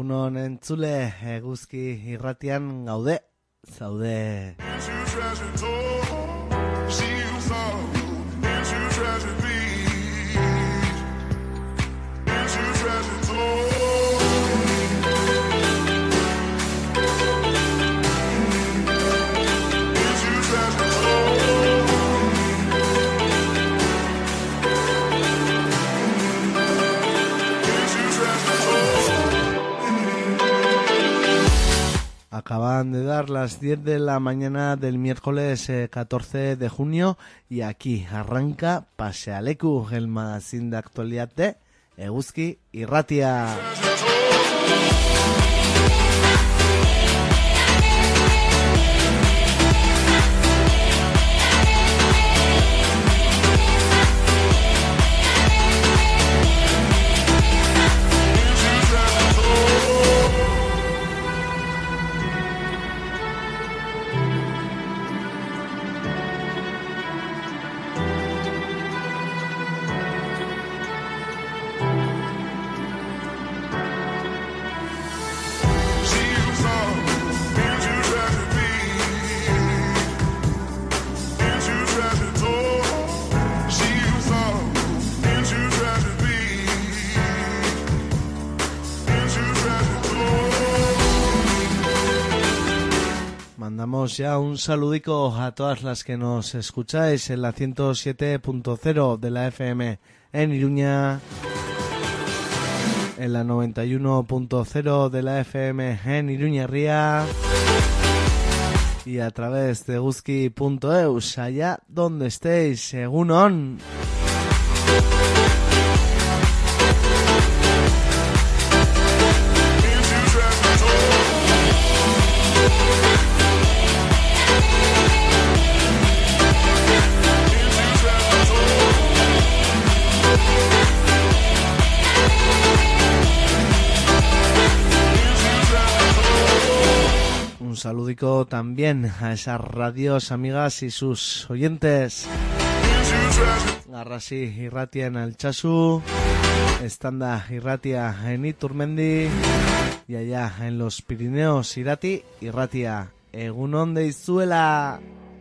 Egunon entzule, eguzki irratian gaude, zaude. Acaban de dar las 10 de la mañana del miércoles 14 de junio y aquí arranca Pasealeku, el magazine de actualidad de Eguzki Irratia. Mandamos ya un saludico a todas las que nos escucháis en la 107.0 de la FM en Iruña, en la 91.0 de la FM en Iruñerría y a través de eguzki.eus, allá donde estéis. Egunon. Un saludico también a esas radios amigas y sus oyentes. Garrasi Irratia en Altsasu, Estanda Irratia en Iturmendi y allá en los Pirineos Irati Irratia. Egunon deizuela.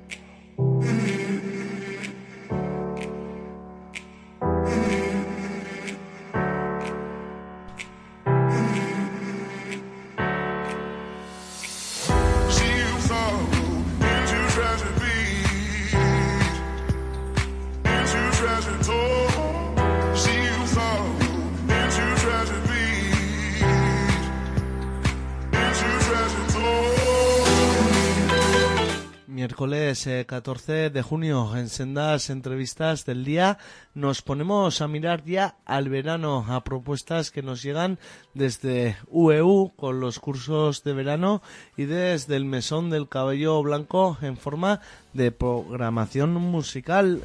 Miércoles 14 de junio, en sendas entrevistas del día, nos ponemos a mirar ya al verano, a propuestas que nos llegan desde UEU con los cursos de verano y desde el Mesón del Cabello Blanco en forma de programación musical.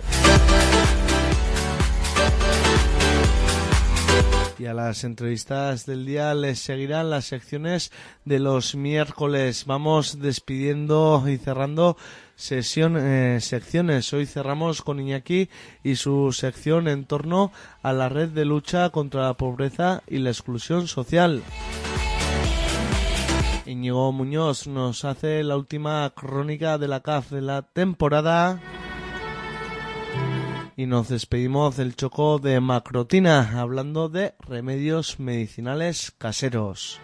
Y a las entrevistas del día les seguirán las secciones de los miércoles. Vamos despidiendo y cerrando secciones. Hoy cerramos con Iñaki y su sección en torno a la red de lucha contra la pobreza y la exclusión social. Íñigo Muñoz nos hace la última crónica de la CAF de la temporada. Y nos despedimos del choco de Macrotina, hablando de remedios medicinales caseros.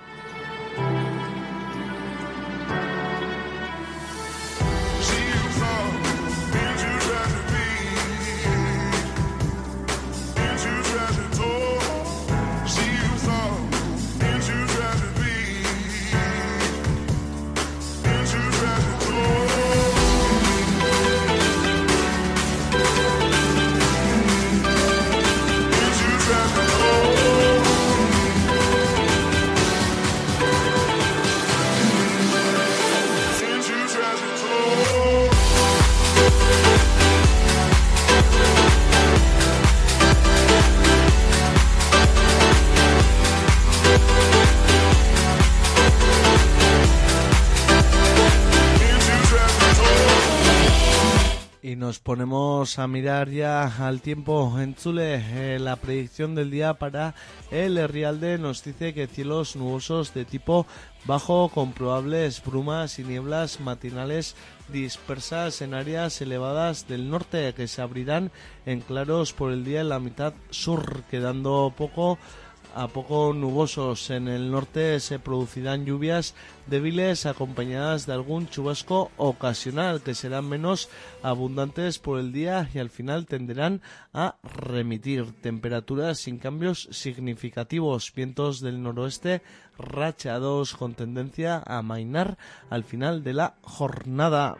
nos ponemos a mirar ya al tiempo en Chule. La predicción del día para el Herrialde nos dice que cielos nubosos de tipo bajo con probables brumas y nieblas matinales dispersas en áreas elevadas del norte que se abrirán en claros por el día en la mitad sur, quedando poco a poco nubosos. En el norte se producirán lluvias débiles acompañadas de algún chubasco ocasional que serán menos abundantes por el día y al final tenderán a remitir. Temperaturas sin cambios significativos, vientos del noroeste racheados con tendencia a amainar al final de la jornada.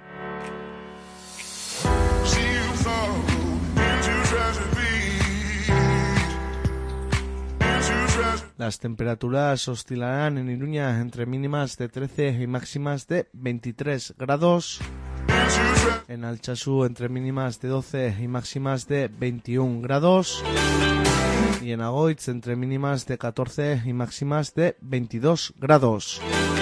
Las temperaturas oscilarán en Iruña entre mínimas de 13 y máximas de 23 grados. En Altsasu entre mínimas de 12 y máximas de 21 grados. Y en Agoitz entre mínimas de 14 y máximas de 22 grados.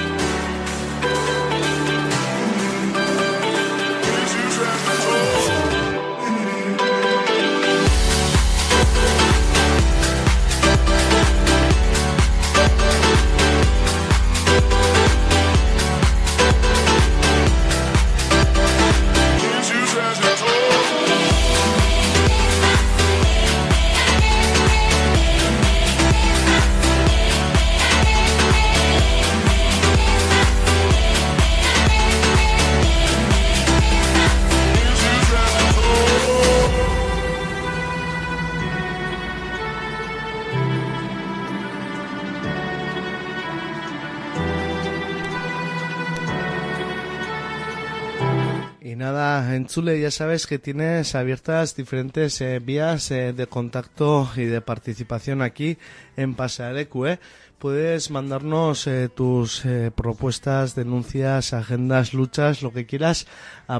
Y nada, en Chule ya sabes que tienes abiertas diferentes vías de contacto y de participación aquí en Pasealeku, Puedes mandarnos tus propuestas, denuncias, agendas, luchas, lo que quieras a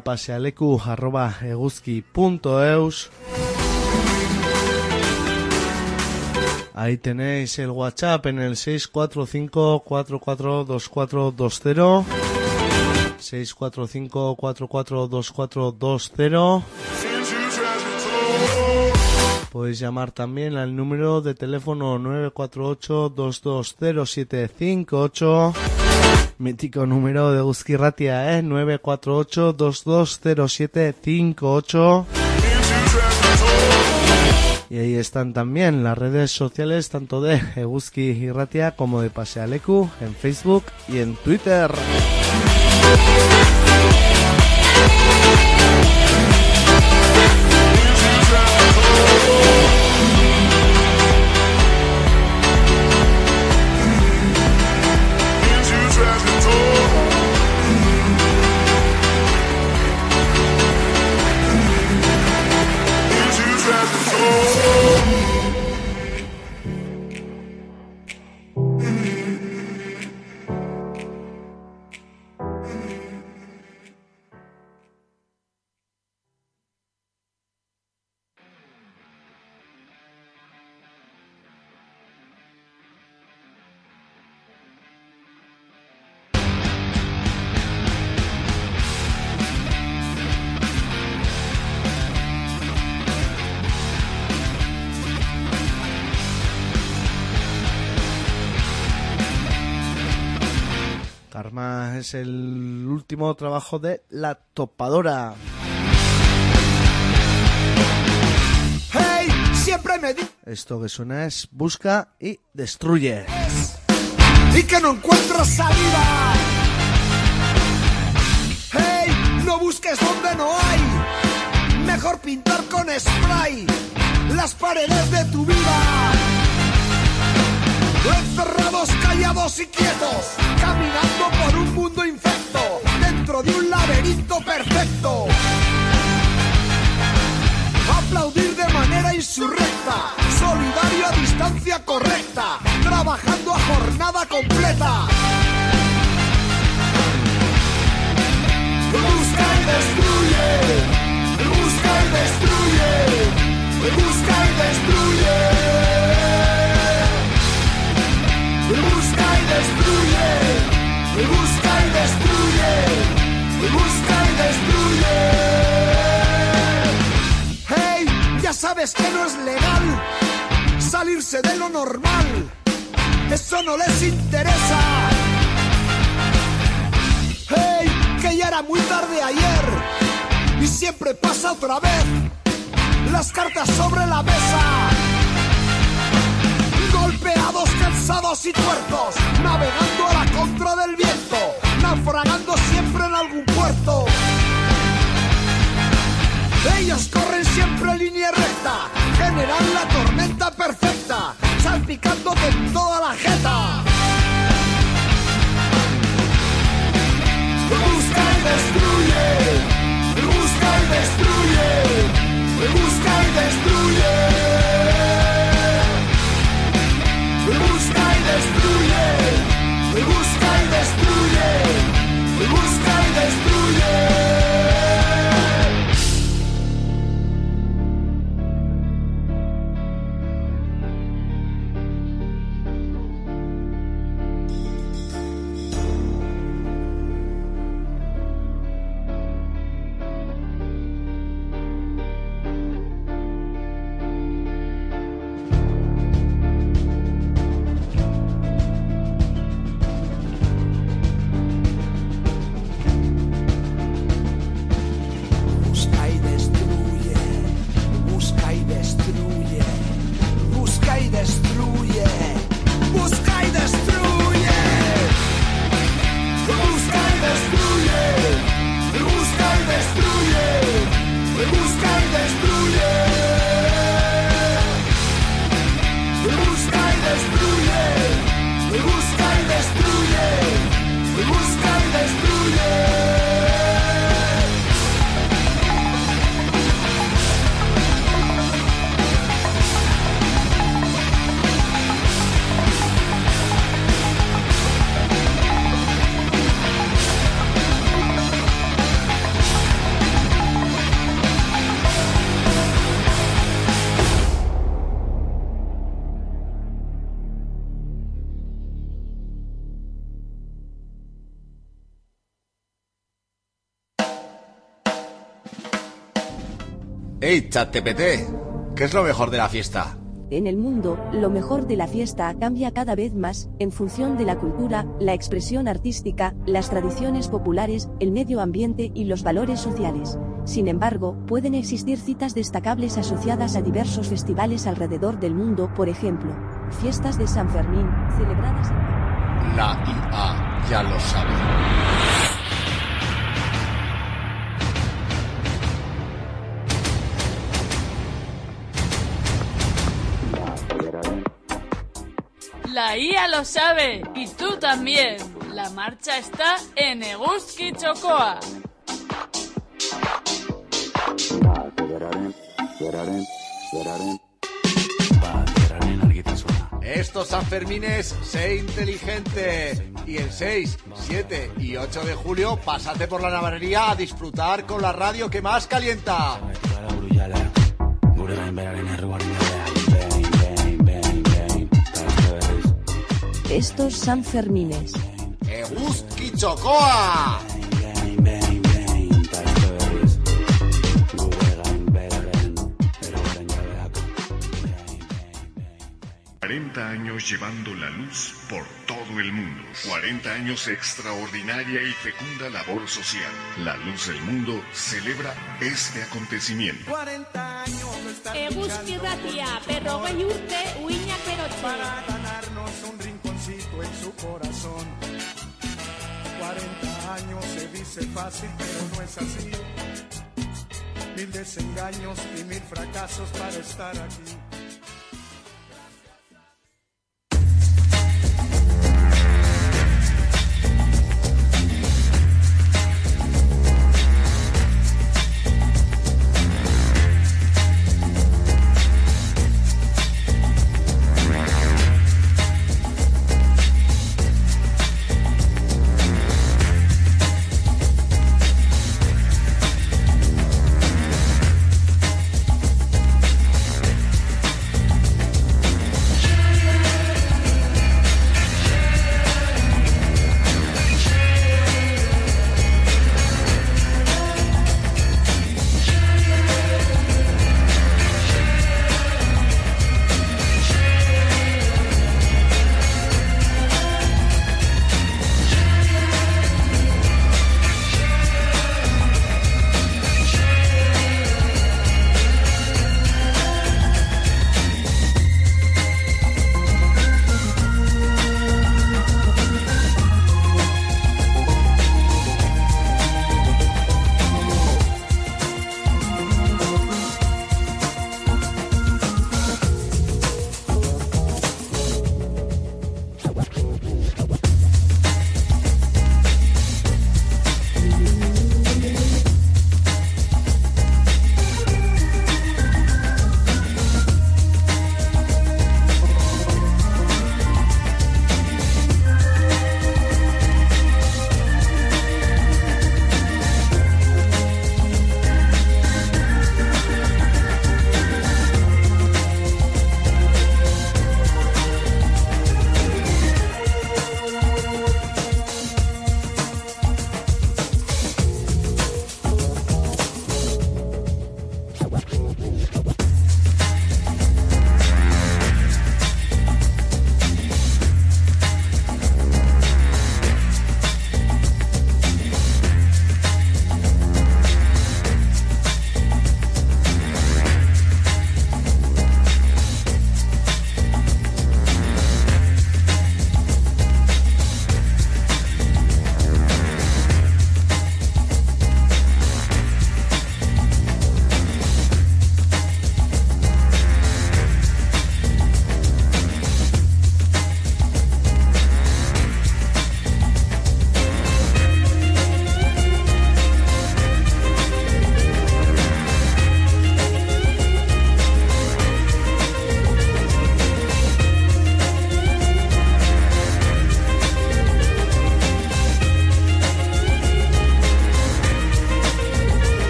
pasealeku@eguzki.eus. Ahí tenéis el WhatsApp en el 645-442420, 645-442420. Podéis llamar también al número de teléfono 948-220758. Mítico número de Eguzki Ratia, 948-220758. Y ahí están también las redes sociales tanto de Eguzki Irratia como de Pasealeku en Facebook y en Twitter. Karma es el último trabajo de La Topadora. Hey, siempre me Esto que suena es Busca y Destruye. Y que no encuentro salida. Hey, no busques donde no hay. Mejor pintar con spray las paredes de tu vida. Encerrados, callados y quietos, caminando por un mundo infecto, dentro de un laberinto perfecto. Aplaudir de manera insurrecta, solidario a distancia correcta, trabajando a jornada completa. Busca y destruye, busca y destruye, busca y destruye. Busca y destruye, busca y destruye, busca y destruye. sabes que no es legal salirse de lo normal, eso no les interesa. Hey, que ya era muy tarde ayer y siempre pasa otra vez, las cartas sobre la mesa. Golpeados, cansados y tuertos, navegando a la contra del viento, naufragando siempre en algún puerto. Ellos corren siempre en línea recta, generan la tormenta perfecta, salpicándote en toda la jeta. Busca y destruye, busca y destruye, busca y destruye. Busca y destruye, busca y destruye, busca y destruye. Hey, ChatGPT, ¿qué es lo mejor de la fiesta? En el mundo, lo mejor de la fiesta cambia cada vez más, en función de la cultura, la expresión artística, las tradiciones populares, el medio ambiente y los valores sociales. Sin embargo, pueden existir citas destacables asociadas a diversos festivales alrededor del mundo, por ejemplo, fiestas de San Fermín, celebradas en... La IA ya lo sabe. La IA lo sabe, y tú también. La marcha está en Eguzki Txokoa. Estos Sanfermines, sé inteligente. Y el 6, 7 y 8 de julio, pásate por la navarrería a disfrutar con la radio que más calienta. Estos Sanfermines. Eguzki Txokoa. 40 años llevando la luz por todo el mundo. 40 años de extraordinaria y fecunda labor social. La Luz del Mundo celebra este acontecimiento. 40 años lo están Eguzki Ratia, berrogei urte, uinak berotxe. para ganarnos un rinconcito en su corazón. 40 años se dice fácil, pero no es así. 1000 desengaños y 1000 fracasos para estar aquí.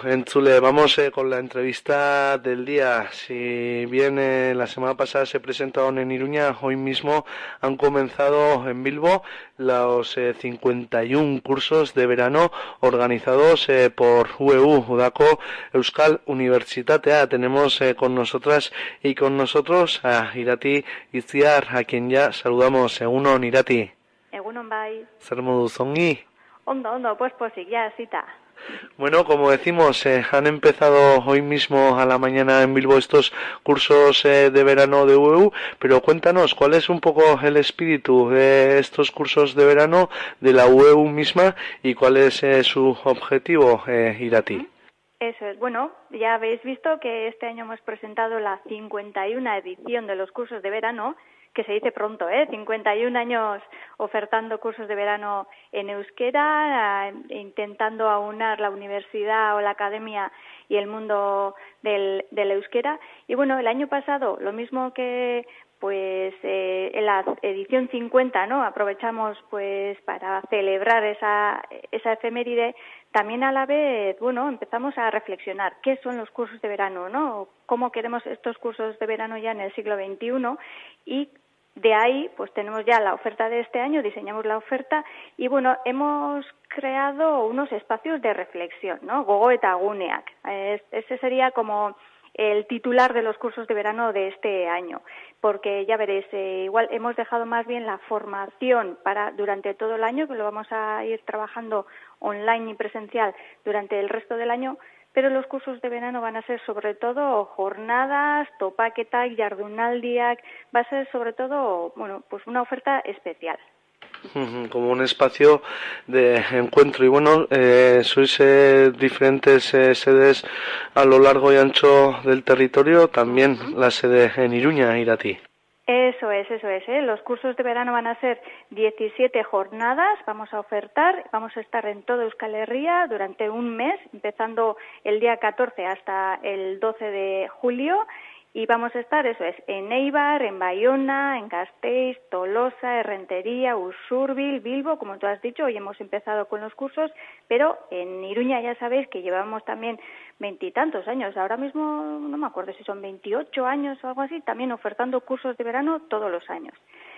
Entzule, vamos con la entrevista del día. Si bien la semana pasada se presentaron en Iruña, hoy mismo han comenzado en Bilbo los 51 cursos de verano organizados por UEU, Udako Euskal Unibertsitatea. Tenemos con nosotras y con nosotros a Irati Itziar, a quien ya saludamos. Egunon, Irati. Egunon bai. Zer moduz ongi? Ondo, pues ya, cita. Bueno, como decimos, han empezado hoy mismo a la mañana en Bilbo estos cursos de verano de UEU, pero cuéntanos, ¿cuál es un poco el espíritu de estos cursos de verano de la UEU misma y cuál es su objetivo, Irati? Eso es, bueno, ya habéis visto que este año hemos presentado la 51 edición de los cursos de verano, que se dice pronto, 51 años ofertando cursos de verano en euskera, intentando aunar la universidad o la academia y el mundo del euskera. Y bueno, el año pasado, lo mismo que pues en la edición 50, ¿no? Aprovechamos pues para celebrar esa efeméride. También a la vez, bueno, empezamos a reflexionar qué son los cursos de verano, ¿no? Cómo queremos estos cursos de verano ya en el siglo XXI y de ahí, pues tenemos ya la oferta de este año, diseñamos la oferta y, bueno, hemos creado unos espacios de reflexión, ¿no? Gogo eta guneak. Ese sería como el titular de los cursos de verano de este año, porque ya veréis, igual hemos dejado más bien la formación para durante todo el año, que lo vamos a ir trabajando online y presencial durante el resto del año, pero los cursos de verano van a ser sobre todo jornadas, topaketak, jardunaldiak, va a ser sobre todo, bueno, pues una oferta especial. Como un espacio de encuentro. Y bueno, sois diferentes sedes a lo largo y ancho del territorio, también la sede en Iruña, Irati. Eso es. Los cursos de verano van a ser 17 jornadas, vamos a ofertar, vamos a estar en toda Euskal Herria durante un mes, empezando el día 14 hasta el 12 de julio, y vamos a estar, eso es, en Eibar, en Bayona, en Gasteiz, Tolosa, Errentería, Usurbil, Bilbo, como tú has dicho, hoy hemos empezado con los cursos, pero en Iruña ya sabéis que llevamos también 20 y tantos años, ahora mismo no me acuerdo si son 28 años o algo así, también ofertando cursos de verano todos los años.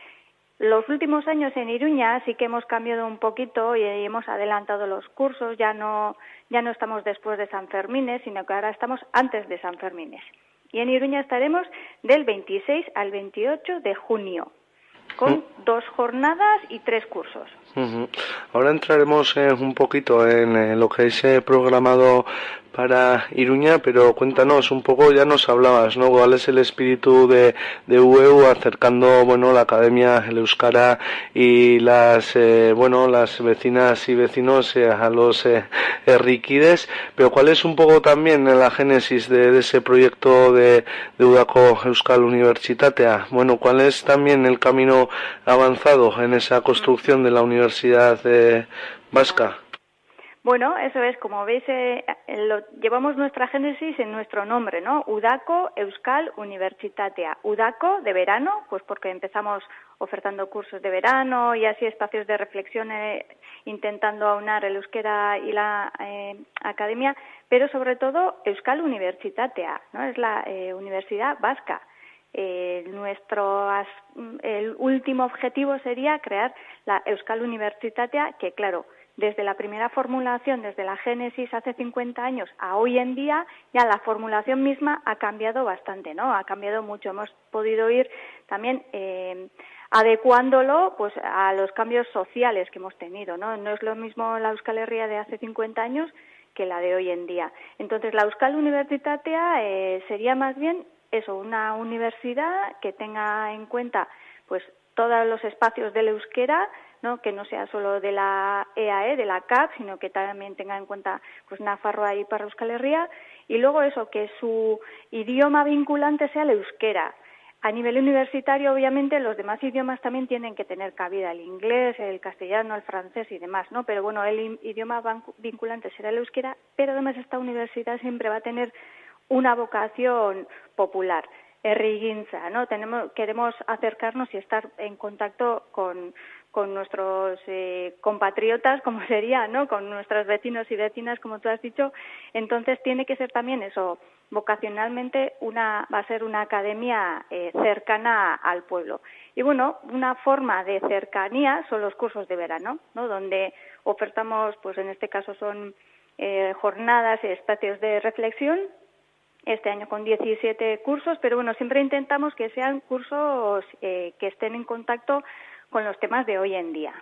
Los últimos años en Iruña sí que hemos cambiado un poquito y hemos adelantado los cursos, ya no estamos después de San Fermines, sino que ahora estamos antes de San Fermines. Y en Iruña estaremos del 26 al 28 de junio, con 2 jornadas y 3 cursos. Ahora entraremos un poquito en lo que es programado para Iruña, pero cuéntanos un poco, ya nos hablabas, ¿no? ¿Cuál es el espíritu de UEU acercando, bueno, la academia, el euskara y las vecinas y vecinos a los herrikides? Pero ¿cuál es un poco también la génesis de ese proyecto de Udako Euskal Unibertsitatea? Bueno, ¿cuál es también el camino avanzado en esa construcción de la universidad vasca? Bueno, eso es, como veis, llevamos nuestra génesis en nuestro nombre, ¿no? Udako Euskal Unibertsitatea. Udako, de verano, pues porque empezamos ofertando cursos de verano y así espacios de reflexión intentando aunar el euskera y la academia, pero sobre todo Euskal Unibertsitatea, ¿no? Es la universidad vasca. El último objetivo sería crear la Euskal Unibertsitatea, que claro, desde la primera formulación, desde la génesis hace 50 años a hoy en día, ya la formulación misma ha cambiado bastante, ¿no? Ha cambiado mucho. Hemos podido ir también adecuándolo pues a los cambios sociales que hemos tenido, ¿no? No es lo mismo la Euskal Herria de hace 50 años que la de hoy en día. Entonces, la Euskal Unibertsitatea sería más bien eso, una universidad que tenga en cuenta pues todos los espacios del euskera, ¿no? Que no sea solo de la EAE, de la CAP, sino que también tenga en cuenta pues Nafarroa y Ipar Euskal Herria, y luego eso, que su idioma vinculante sea el euskera. A nivel universitario, obviamente, los demás idiomas también tienen que tener cabida, el inglés, el castellano, el francés y demás, ¿no? Pero bueno, el idioma vinculante será el euskera, pero además esta universidad siempre va a tener una vocación popular. Herrigintza, ¿no? Queremos acercarnos y estar en contacto con con nuestros compatriotas, como sería, ¿no? Con nuestros vecinos y vecinas, como tú has dicho. Entonces tiene que ser también eso, vocacionalmente va a ser una academia cercana al pueblo. Y bueno, una forma de cercanía son los cursos de verano, ¿no? Donde ofertamos, pues en este caso son jornadas y espacios de reflexión, este año con 17 cursos, pero bueno, siempre intentamos que sean cursos que estén en contacto con los temas de hoy en día.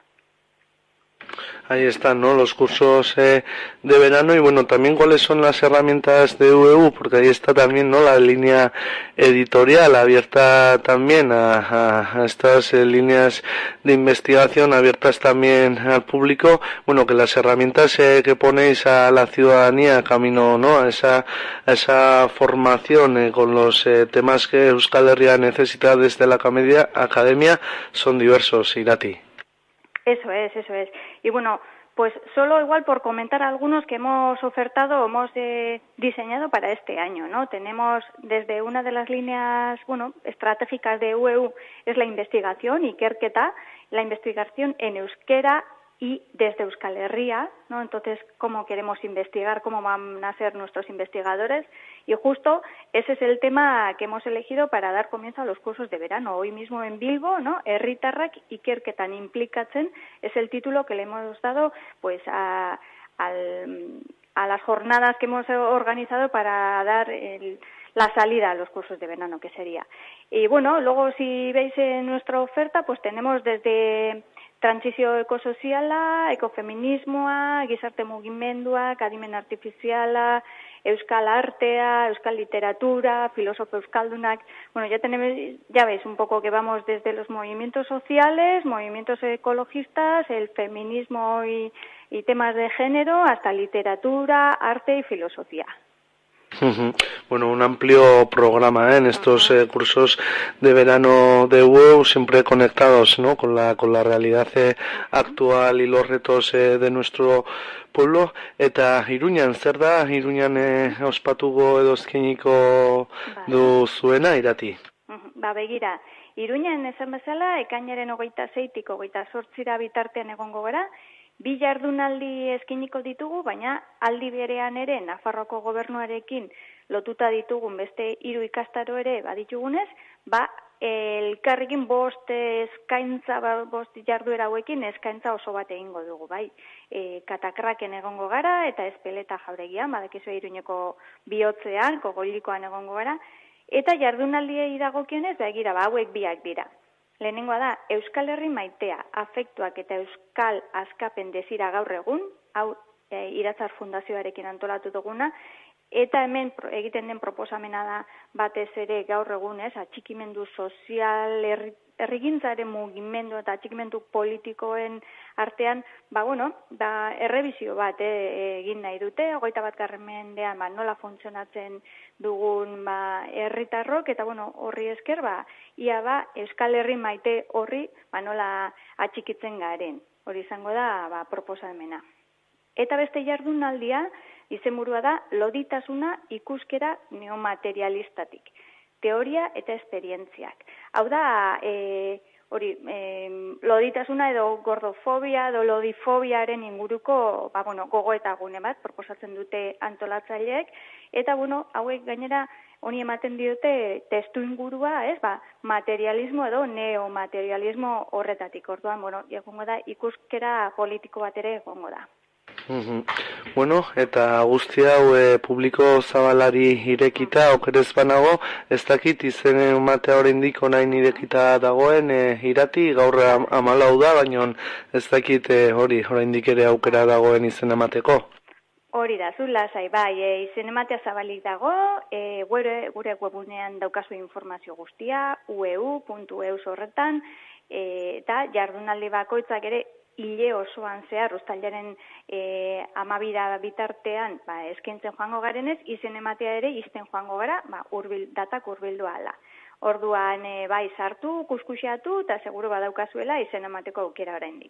Ahí están, ¿no? Los cursos de verano y bueno, también cuáles son las herramientas de UEU, porque ahí está también, ¿no? La línea editorial abierta también a estas líneas de investigación abiertas también al público. Bueno, que las herramientas que ponéis a la ciudadanía camino, ¿no? A esa formación con los temas que Euskal Herria necesita desde la academia son diversos, Irati. Eso es. Y bueno, pues solo igual por comentar algunos que hemos ofertado, hemos diseñado para este año, ¿no? Tenemos desde una de las líneas, bueno, estratégicas de UEU es la investigación, ikerketa, la investigación en euskera y desde Euskal Herria, ¿no? Entonces, cómo queremos investigar, cómo van a ser nuestros investigadores, y justo ese es el tema que hemos elegido para dar comienzo a los cursos de verano. Hoy mismo en Bilbo, ¿no? Herritarrak ikerketan implikatzen es el título que le hemos dado, pues, a las jornadas que hemos organizado para dar la salida a los cursos de verano, que sería. Y bueno, luego si veis en nuestra oferta, pues tenemos desde trantsizio ekosoziala, ekofeminismoa, gizarte mugimenduak, adimen artifiziala, euskal artea, euskal literatura, filósofo euskaldunak. Bueno, ya veis un poco que vamos desde los movimientos sociales, movimientos ecologistas, el feminismo y temas de género, hasta literatura, arte y filosofía. Bueno, un amplio programa en estos cursos de verano de UEU, siempre conectados, ¿no? con la realidad actual y los retos de nuestro pueblo. Eta Iruñan, zer da? Iruñan ospatuko edo eskainiko duzuena, Irati? Begira, Iruñan esan bezala, ekainaren 26tik 28 bitartean egongo gara. 2 jardunaldi eskainiko ditugu, baina aldi berean ere Nafarroako gobernuarekin lotuta ditugun beste 3 ikastaro ere baditugunez, elkarrekin 5 eskaintza, 5 jarduera hauekin eskaintza oso bat egingo dugu, bai. Katakraken egongo gara eta Ezpeleta Jauregian, badakizu Iruñeko bihotzean, Kogoilikoan egongo gara, eta jardunaldiei dagokionez, begira, hauek biak dira. Lehenengoa da, Euskal Herri maitea, afektuak eta Euskal Askapen desira gaur egun, hau Iratzar Fundazioarekin antolatu duguna, eta hemen egiten den proposamena da batez ere gaur egun, atxikimendu sozial, herrigintzaren mugimendu eta atxikimendu politikoen artean, errebizio bat egin nahi dute, 21. mendean nola funtzionatzen dugun herritarrok, eta horri esker, ia Euskal Herri maite horri nola atxikitzen garen. Hori izango da proposamena. Eta beste jardunaldia, izenburua da loditasuna ikuskera neomaterialistatik. Teoria eta esperientziak. Hau da, loditasuna edo gordofobia edo lodifobiaren inguruko gogoeta gune bat proposatzen dute antolatzaileek, eta hauek gainera honi ematen diote testu ingurua, materialismo edo neomaterialismo horretatik. Orduan, egongo da ikuskera politiko bat ere egongo da. Bueno, eta guzti hau publiko zabalari irekita, okerez banago, ez dakit izen ematea oraindik orain irekita dagoen, Irati, gaur 14 da, baina ez dakit oraindik ere aukera dagoen izen emateko. Hori da, zu lasai, izen ematea zabalik dago, gure webunean daukazu informazio guztia, ueu.eus horretan, eta jardunaldi bakoitzak ere hile osoan zehar, uztailaren 12 bitartean eskaintzen joango garenez, izen ematea ere izten joango gara, datak hurbildu ahala. Orduan, sartu, kuskusiatu, eta seguru badaukazuela izen emateko aukera oraindik.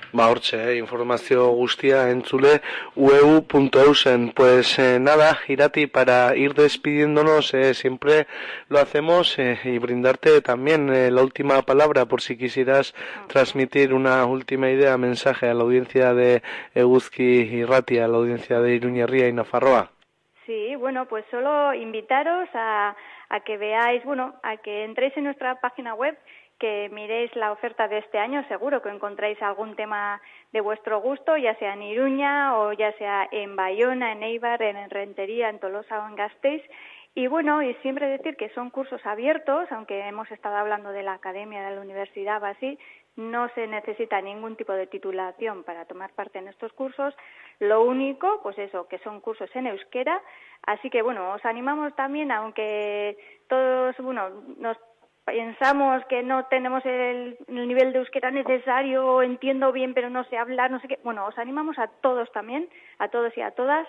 Hortxe, informazio guztia entzule ueu.eusen. Pues nada, Irati, para ir despidiéndonos, siempre lo hacemos y brindarte también la última palabra por si quisieras transmitir una última idea, mensaje a la audiencia de Eguzki Irrati, a la audiencia de Iruña Ría y Nafarroa. Sí, bueno, pues solo invitaros a que veáis, a que entréis en nuestra página web, que miréis la oferta de este año. Seguro que encontráis algún tema de vuestro gusto, ya sea en Iruña o ya sea en Bayona, en Eibar, en Rentería, en Tolosa o en Gasteiz. Y y siempre decir que son cursos abiertos, aunque hemos estado hablando de la academia, de la universidad o así, no se necesita ningún tipo de titulación para tomar parte en estos cursos. Lo único, pues eso, que son cursos en euskera. Así que os animamos también, aunque todos, nos pensamos que no tenemos el nivel de euskera necesario, entiendo bien pero no sé hablar, no sé qué. Os animamos a todos también, a todos y a todas,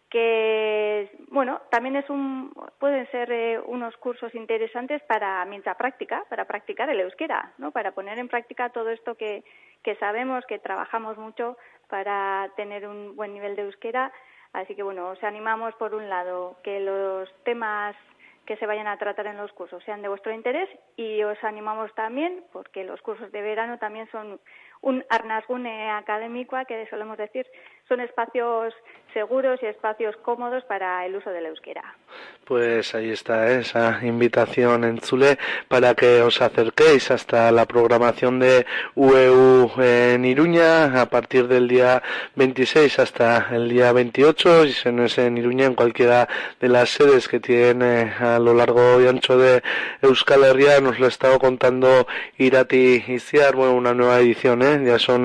que también pueden ser unos cursos interesantes mientras para practicar el euskera, ¿no? Para poner en práctica todo esto que sabemos, que trabajamos mucho para tener un buen nivel de euskera. Así que os animamos, por un lado, que los temas que se vayan a tratar en los cursos sean de vuestro interés, y os animamos también porque los cursos de verano también son un arnasgune académico, que solemos decir, son espacios seguros y espacios cómodos para el uso del euskera. Pues ahí está esa invitación en Zule para que os acerquéis hasta la programación de UEU en Iruña a partir del día 26 hasta el día 28, y si no es en Iruña, en cualquiera de las sedes que tiene a lo largo y ancho de Euskal Herria. Nos lo ha estado contando Irati Itziar, una nueva edición, ya son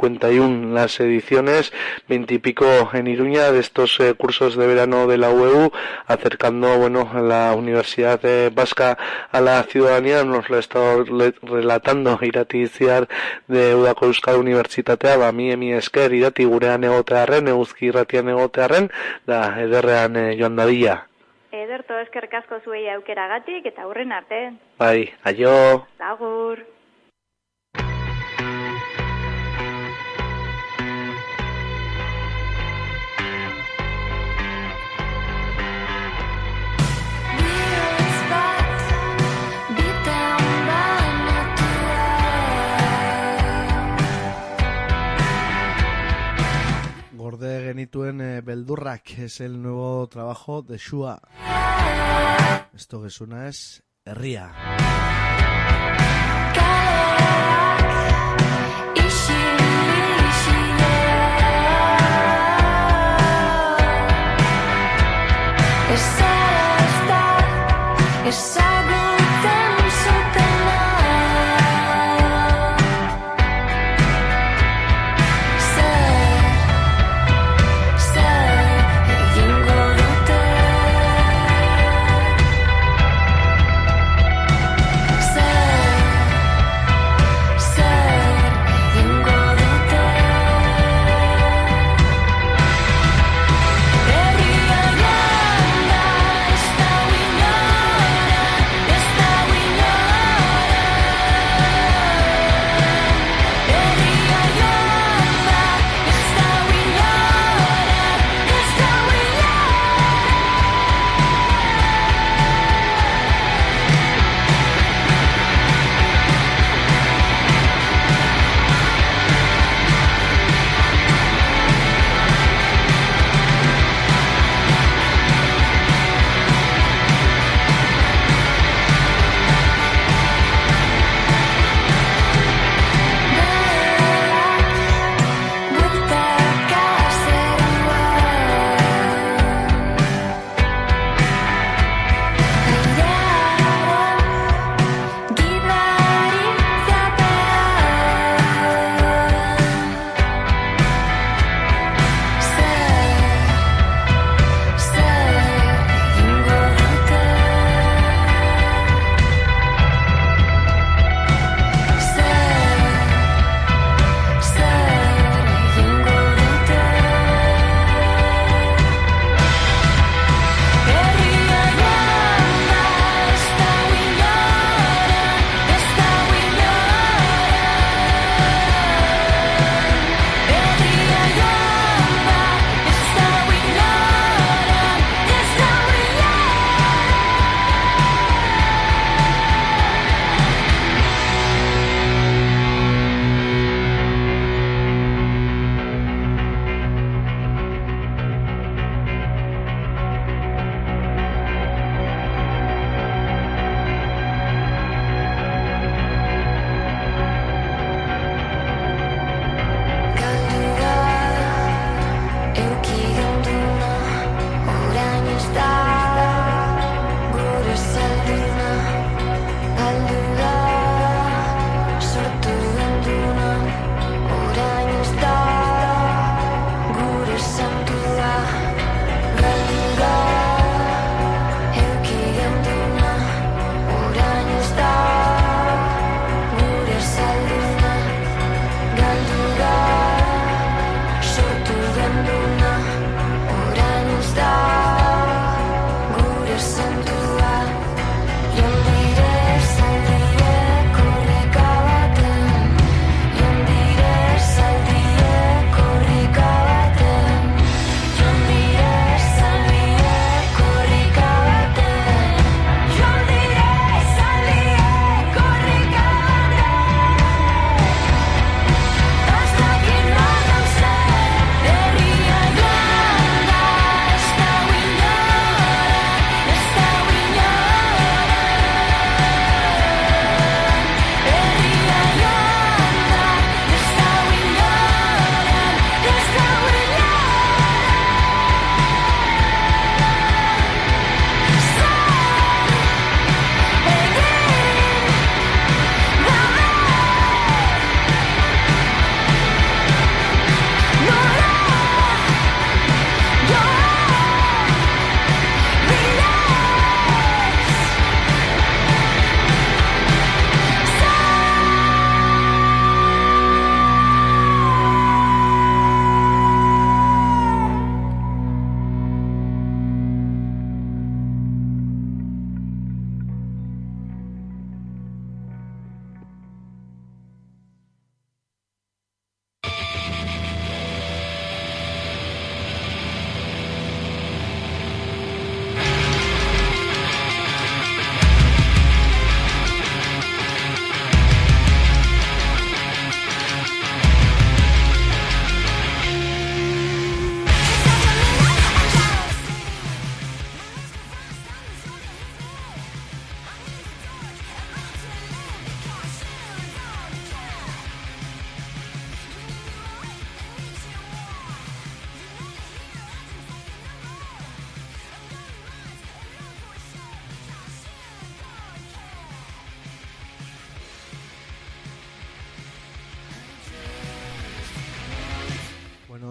51 las ediciones, 20 y pico en Iruña de estos cursos de verano de la UEU, acercando a la Universidad Vasca a la ciudadanía. Nos lo ha estado relatando Irati Itziar de Udako Euskal Unibertsitatea. Mi esker Irati gurean egotearren, Eguzki Irratian egotearren, da ederrean joan dadila. Ederto, eskerrik asko zuei aukeragatik, eta aurren arte. Bai, aio. Agur. Gorde genituen Beldurrak es el nuevo trabajo de Shua. Esto que suena es Herria.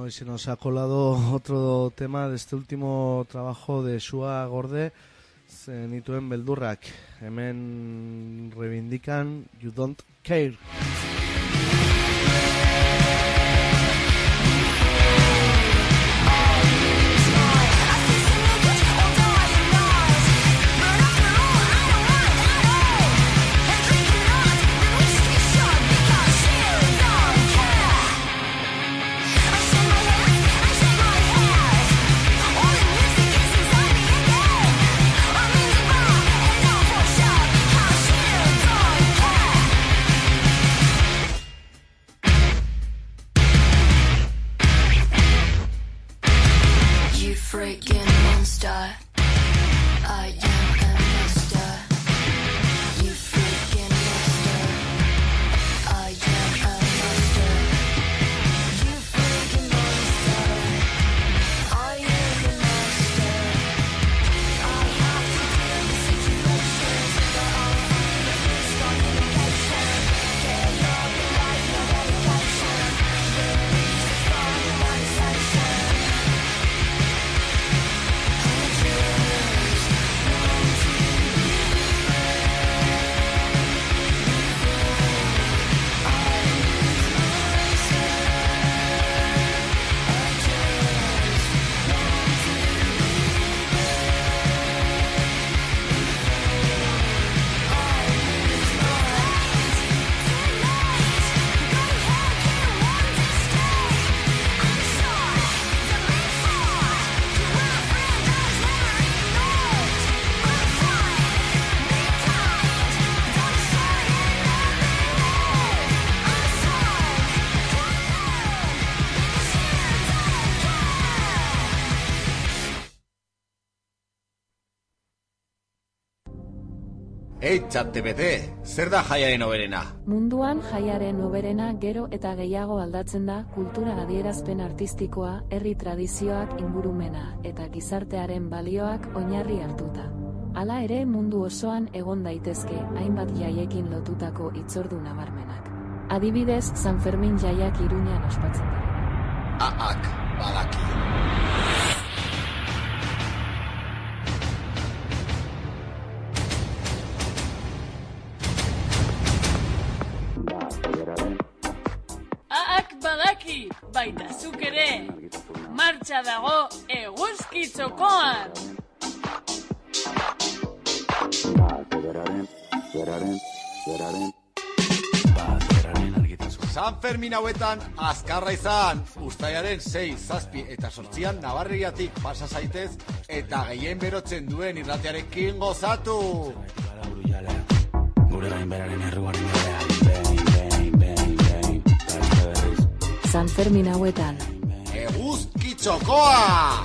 y se nos ha colado otro tema de este último trabajo de Xua Gorde, zenituen beldurrak. Hemen reivindican You Don't Care. Freaking monster, I am a monster. You freaking monster, I am a monster. You freaking monster, I am a monster. I have to deal with situations that are under this communication. Get love and life, no dedication. Release the fun and relaxation. ChatGPT, zer da jaiaren hoberena? Munduan jaiaren hoberena gero eta gehiago aldatzen da kultura adierazpen artistikoa, herri tradizioak, ingurumena eta gizartearen balioak oinarri hartuta. Hala ere mundu osoan egon daitezke hainbat jaiekin lotutako hitzordu nabarmenak. Adibidez, San Fermin jaiak Iruñan ospatzen dira. Aak, badaki. Badaki, baita zuk ere, martxa dago eguzki txokoan. San Fermin hauetan azkarra izan, uztailaren 6, 7 eta 8 Nabarreriatik pasa zaitez eta gehien berotzen duen irratiarekin gozatu. Gure gainberaren erruaren galea. San Fermin hauetan eguzki txokoa!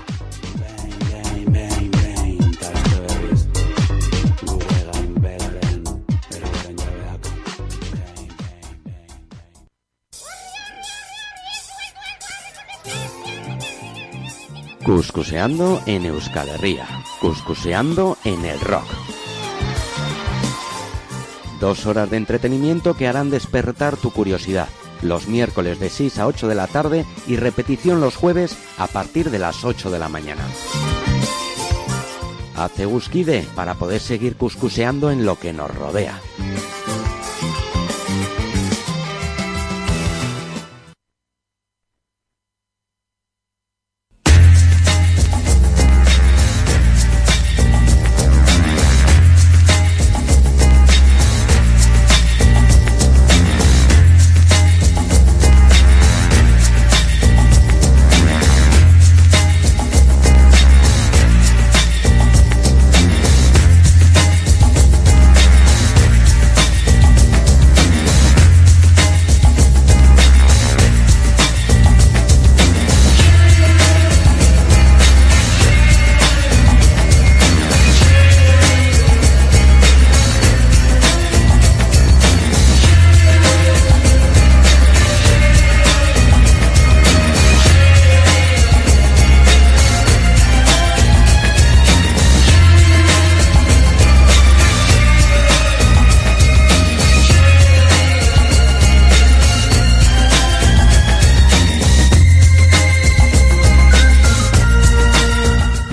Cuscuseando en Euskal Herria, cuscuseando en el rock. 2 horas de entretenimiento que harán despertar tu curiosidad. Los miércoles de 6 a 8 de la tarde y repetición los jueves a partir de las 8 de la mañana. Haz eguzkide para poder seguir cuscuseando en lo que nos rodea.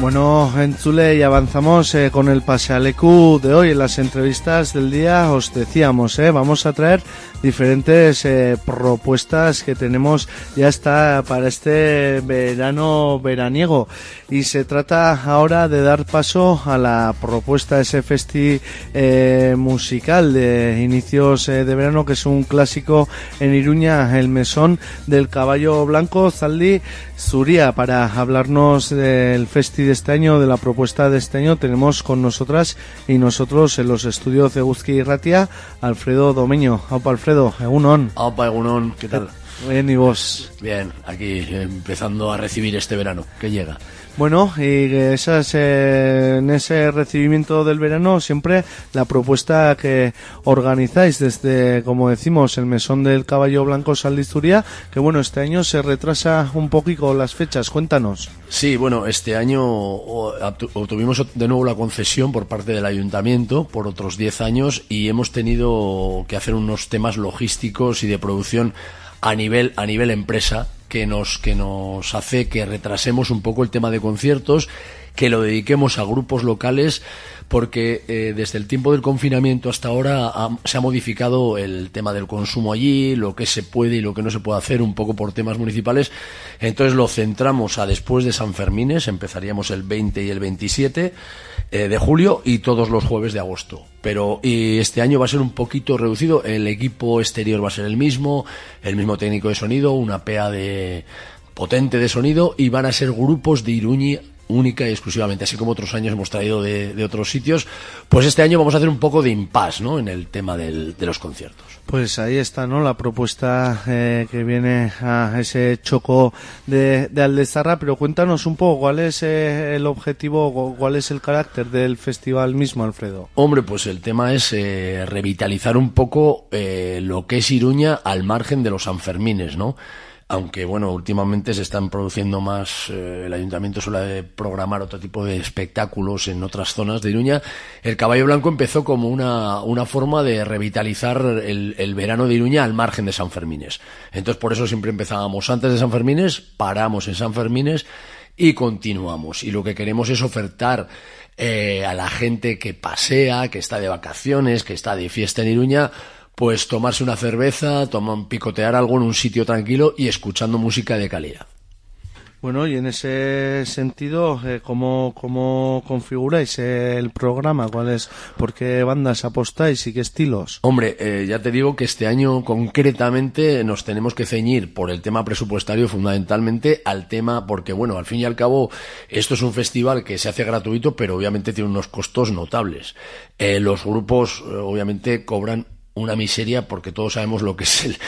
Bueno, entzule, y avanzamos con el pasealecu de hoy. En las entrevistas del día os decíamos, vamos a traer diferentes propuestas que tenemos ya está para este verano veraniego, y se trata ahora de dar paso a la propuesta de ese festi musical de inicios de verano, que es un clásico en Iruña, el Mesón del Caballo Blanco. Zaldi Zuria, para hablarnos del festi de este año, de la propuesta de este año, tenemos con nosotras y nosotros en los estudios de Eguzki Irratia Alfredo Domeño. Aupa, Alfredo, egunon. Aupa, egunon, ¿qué tal? Bien, ¿y vos? Bien, aquí empezando a recibir este verano que llega. Bueno, y esas, en ese recibimiento del verano, siempre la propuesta que organizáis desde, como decimos, el Mesón del Caballo Blanco Zaldi Zuria, que bueno, este año se retrasa un poquito las fechas, cuéntanos. Sí, bueno, este año obtuvimos de nuevo la concesión por parte del Ayuntamiento por otros 10 años y hemos tenido que hacer unos temas logísticos y de producción a nivel empresa, que nos hace que retrasemos un poco el tema de conciertos, que lo dediquemos a grupos locales, porque desde el tiempo del confinamiento hasta ahora se ha modificado el tema del consumo allí, lo que se puede y lo que no se puede hacer, un poco por temas municipales. Entonces lo centramos a después de San Fermines, empezaríamos el 20 y el 27 de julio y todos los jueves de agosto. Y este año va a ser un poquito reducido, el equipo exterior va a ser el mismo técnico de sonido, una PA potente de sonido, y van a ser grupos de Iruña única y exclusivamente, así como otros años hemos traído de otros sitios. Pues este año vamos a hacer un poco de impasse, ¿no?, en el tema de los conciertos. Pues ahí está, ¿no?, la propuesta que viene a ese choco de Aldezarra. Pero cuéntanos un poco cuál es el objetivo, cuál es el carácter del festival mismo, Alfredo. Hombre, pues el tema es revitalizar un poco lo que es Iruña al margen de los Sanfermines, ¿no? Aunque, bueno, últimamente se están produciendo más, el Ayuntamiento suele programar otro tipo de espectáculos en otras zonas de Iruña. El Caballo Blanco empezó como una forma de revitalizar el verano de Iruña al margen de San Fermines. Entonces, por eso siempre empezábamos antes de San Fermines, paramos en San Fermines y continuamos. Y lo que queremos es ofertar a la gente que pasea, que está de vacaciones, que está de fiesta en Iruña, pues tomarse una cerveza, picotear algo en un sitio tranquilo y escuchando música de calidad. Bueno, y en ese sentido, ¿cómo configuráis el programa? ¿Por qué bandas apostáis y qué estilos? Hombre, ya te digo que este año concretamente nos tenemos que ceñir por el tema presupuestario fundamentalmente al tema, porque bueno, al fin y al cabo esto es un festival que se hace gratuito, pero obviamente tiene unos costos notables. Los grupos obviamente cobran una miseria, porque todos sabemos lo que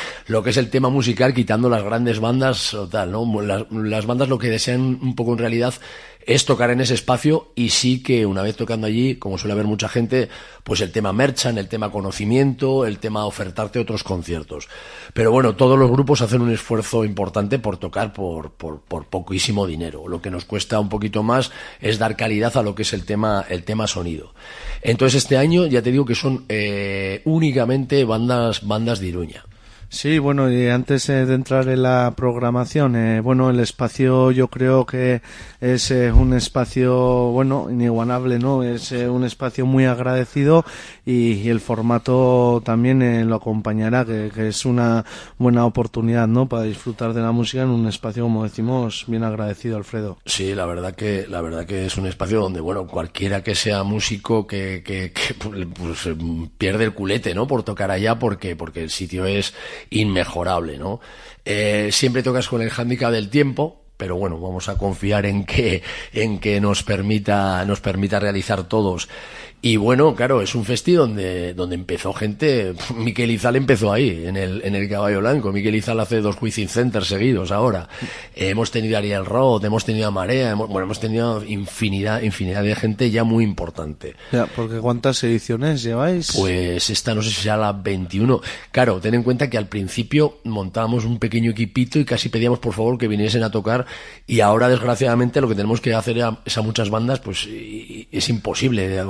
es el tema musical, quitando las grandes bandas o tal, ¿no? Las bandas lo que desean un poco en realidad es tocar en ese espacio, y sí que una vez tocando allí, como suele haber mucha gente, pues el tema merchan, el tema conocimiento, el tema ofertarte otros conciertos. Pero bueno, todos los grupos hacen un esfuerzo importante por tocar por poquísimo dinero. Lo que nos cuesta un poquito más es dar calidad a lo que es el tema sonido. Entonces este año ya te digo que son únicamente bandas de Iruña. Sí, bueno, y antes de entrar en la programación, bueno, el espacio yo creo que es un espacio, bueno, inigualable, ¿no? Es un espacio muy agradecido, y el formato también lo acompañará, que es una buena oportunidad, ¿no?, para disfrutar de la música en un espacio, como decimos, bien agradecido, Alfredo. Sí, la verdad que es un espacio donde, bueno, cualquiera que sea músico que pues, pierde el culete, ¿no?, por tocar allá, porque el sitio es inmejorable, ¿no? Siempre tocas con el hándicap del tiempo, pero bueno, vamos a confiar en que nos permita realizar todos. Y bueno, claro, es un festi donde empezó gente. Miquel Izal empezó ahí, en el Caballo Blanco. Miquel Izal hace 2 Quizzing Centers seguidos ahora. Hemos tenido a Ariel Roth, hemos tenido a Marea, hemos tenido infinidad de gente ya muy importante. Ya, porque ¿cuántas ediciones lleváis? Pues esta no sé si sea la 21. Claro, ten en cuenta que al principio montábamos un pequeño equipito y casi pedíamos por favor que viniesen a tocar, y ahora desgraciadamente lo que tenemos que hacer es a muchas bandas, pues es imposible de abarcar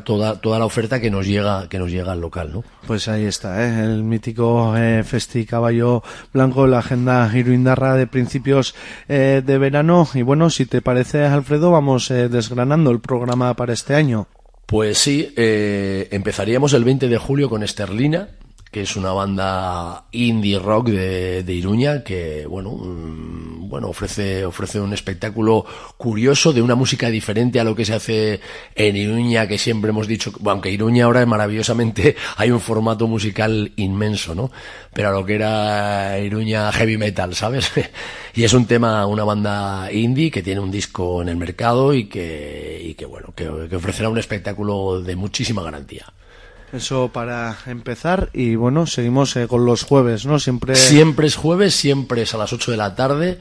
toda la oferta que nos llega al local, ¿no? Pues ahí está, el mítico Festi Caballo Blanco, la agenda iruindarra de principios de verano. Y bueno, si te parece, Alfredo, vamos desgranando el programa para este año. Pues sí, empezaríamos el 20 de julio con Esterlina, que es una banda indie rock de Iruña que bueno ofrece un espectáculo curioso de una música diferente a lo que se hace en Iruña, que siempre hemos dicho, aunque Iruña ahora maravillosamente hay un formato musical inmenso, ¿no? Pero a lo que era Iruña heavy metal, ¿sabes? Y es una banda indie que tiene un disco en el mercado y que ofrecerá un espectáculo de muchísima garantía. Eso para empezar. Y bueno, seguimos con los jueves, ¿no? Siempre es jueves, siempre es a las 8 de la tarde,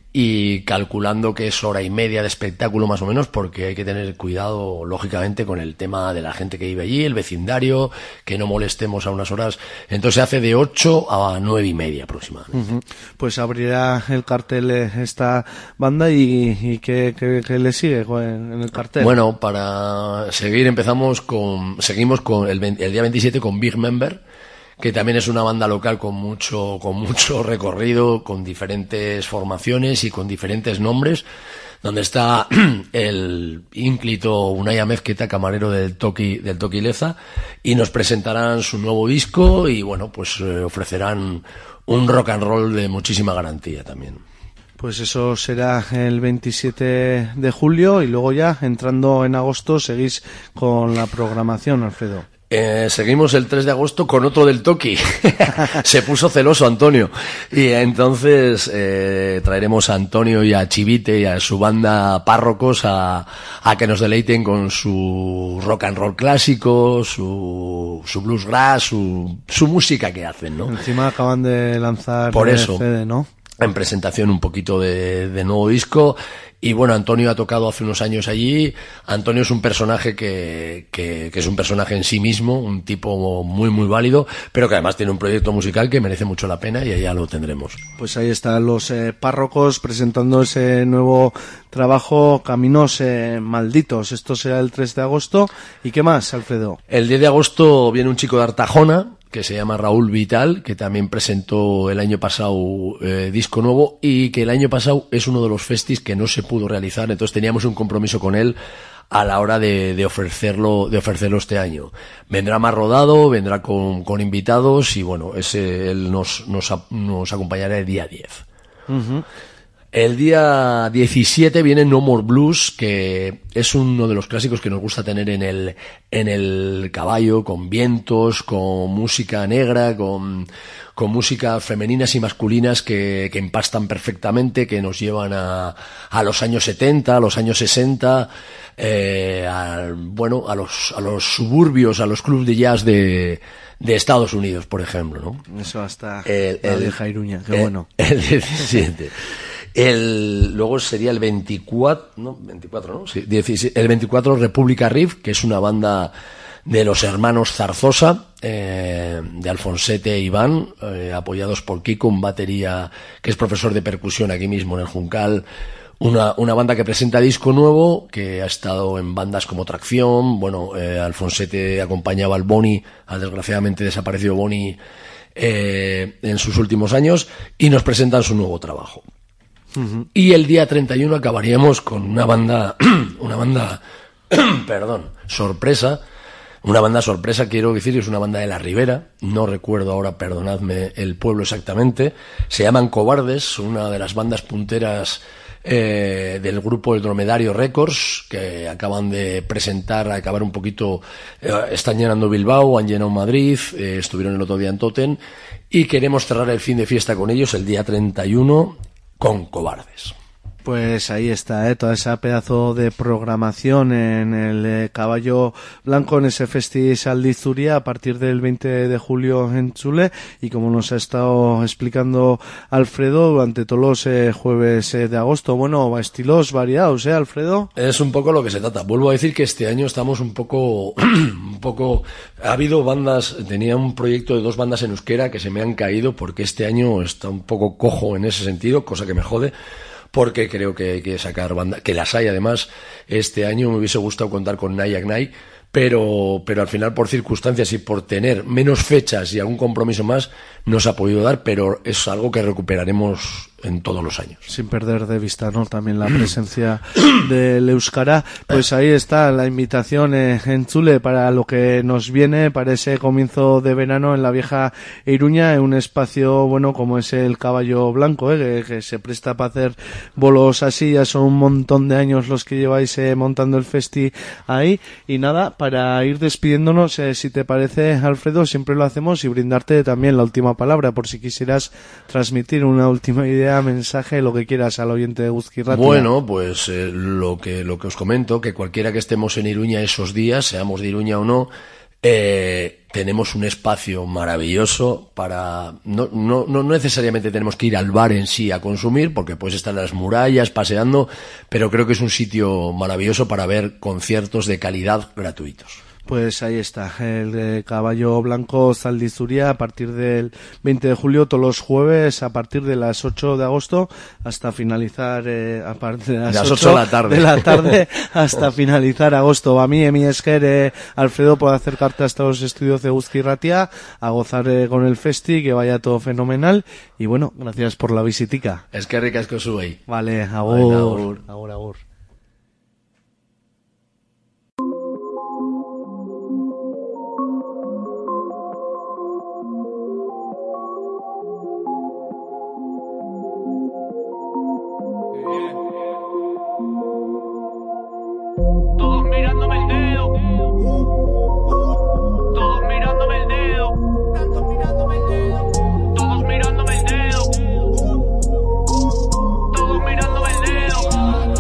y calculando que es hora y media de espectáculo más o menos, porque hay que tener cuidado lógicamente con el tema de la gente que vive allí, el vecindario, que no molestemos a unas horas. Entonces se hace de 8 a 9 y media aproximadamente. Uh-huh. Pues abrirá el cartel esta banda. ¿Y qué le sigue en el cartel? Bueno, para seguir seguimos con el día 27 con Big Member, que también es una banda local con mucho recorrido, con diferentes formaciones y con diferentes nombres, donde está el ínclito Unai Amezqueta, camarero del Toki Leza, y nos presentarán su nuevo disco y bueno, pues ofrecerán un rock and roll de muchísima garantía también. Pues eso será el 27 de julio y luego ya entrando en agosto seguís con la programación, Alfredo. Seguimos el 3 de agosto con otro del Toki. Se puso celoso Antonio. Y entonces traeremos a Antonio y a Chivite y a su banda Párrocos a que nos deleiten con su rock and roll clásico, su bluesgrass, su música que hacen, ¿no? Encima acaban de lanzar por eso, CD, ¿no? En presentación un poquito de nuevo disco. Y bueno, Antonio ha tocado hace unos años allí. Antonio es un personaje que es un personaje en sí mismo, un tipo muy muy válido, pero que además tiene un proyecto musical que merece mucho la pena, y allá lo tendremos. Pues ahí están los Párrocos presentando ese nuevo trabajo, Caminos Malditos. Esto será el 3 de agosto. ¿Y qué más, Alfredo? El 10 de agosto viene un chico de Artajona que se llama Raúl Vital, que también presentó el año pasado disco nuevo, y que el año pasado es uno de los festis que no se pudo realizar, entonces teníamos un compromiso con él a la hora de ofrecerlo este año. Vendrá más rodado, vendrá con invitados, y bueno, él nos acompañará el día 10. Uh-huh. El día 17 viene No More Blues, que es uno de los clásicos que nos gusta tener en el caballo, con vientos, con música negra, con música femeninas y masculinas que empastan perfectamente, que nos llevan a los años 70, a los años 60, a los suburbios, a los clubs de jazz de Estados Unidos, por ejemplo, ¿no? Eso hasta la vieja Iruña, qué bueno. El 17. Luego sería el 24, ¿no? Sí, el 24 República Riff, que es una banda de los hermanos Zarzosa, de Alfonsete e Iván, apoyados por Kiko, un batería que es profesor de percusión aquí mismo en el Juncal. Una banda que presenta disco nuevo, que ha estado en bandas como Tracción. Bueno, Alfonsete acompañaba al Boni, al desgraciadamente desaparecido Boni, en sus últimos años, y nos presentan su nuevo trabajo. Uh-huh. Y el día 31 acabaríamos con una banda sorpresa. Una banda sorpresa, quiero decir, es una banda de la Ribera, no recuerdo ahora, perdonadme, el pueblo exactamente. Se llaman Cobardes, una de las bandas punteras del grupo El Dromedario Records, que acaban de acabar un poquito, están llenando Bilbao, han llenado Madrid, estuvieron el otro día en Totem, y queremos cerrar el fin de fiesta con ellos el día 31 con Cobardes. Pues ahí está, toda esa pedazo de programación en el Caballo Blanco, en ese Festi Saldizuria, a partir del 20 de julio en Chule, y como nos ha estado explicando Alfredo, durante todos los jueves de agosto. Bueno, estilos variados, Alfredo. Es un poco lo que se trata. Vuelvo a decir que este año estamos un poco ha habido bandas, tenía un proyecto de 2 bandas en euskera que se me han caído, porque este año está un poco cojo en ese sentido, cosa que me jode, porque creo que hay que sacar bandas, que las hay además. Este año me hubiese gustado contar con Nayak Nay, pero al final por circunstancias y por tener menos fechas y algún compromiso más no se ha podido dar, pero es algo que recuperaremos en todos los años. Sin perder de vista, ¿no?, también la presencia del euskara. Pues ahí está la invitación en Chule para lo que nos viene, para ese comienzo de verano en la vieja Iruña, en un espacio bueno como es el Caballo Blanco, que se presta para hacer bolos así. Ya son un montón de años los que lleváis montando el festi ahí. Y nada, para ir despidiéndonos, si te parece, Alfredo, siempre lo hacemos, y brindarte también la última palabra, por si quisieras transmitir una última idea, mensaje, lo que quieras al oyente de Eguzki Irratia. Bueno, pues lo que os comento, que cualquiera que estemos en Iruña esos días, seamos de Iruña o no, tenemos un espacio maravilloso para... No necesariamente tenemos que ir al bar en sí a consumir, porque puedes estar en las murallas paseando, pero creo que es un sitio maravilloso para ver conciertos de calidad gratuitos. Pues ahí está, el Caballo Blanco Zaldizuria, a partir del 20 de julio, todos los jueves, a partir de las 8 de agosto, hasta finalizar, a partir de las 8 de la tarde, hasta finalizar agosto. A mí, mi esker, Alfredo, por acercarte hasta los estudios de Eguzki Irratia, a gozar con el festi, que vaya todo fenomenal, y bueno, gracias por la visitica. Es que ricasco zuei. Vale, agur. Agur. Todos mirándome el dedo. Todos mirándome el dedo. Todos mirándome el dedo. Todos mirándome el dedo. Todos mirándome el dedo.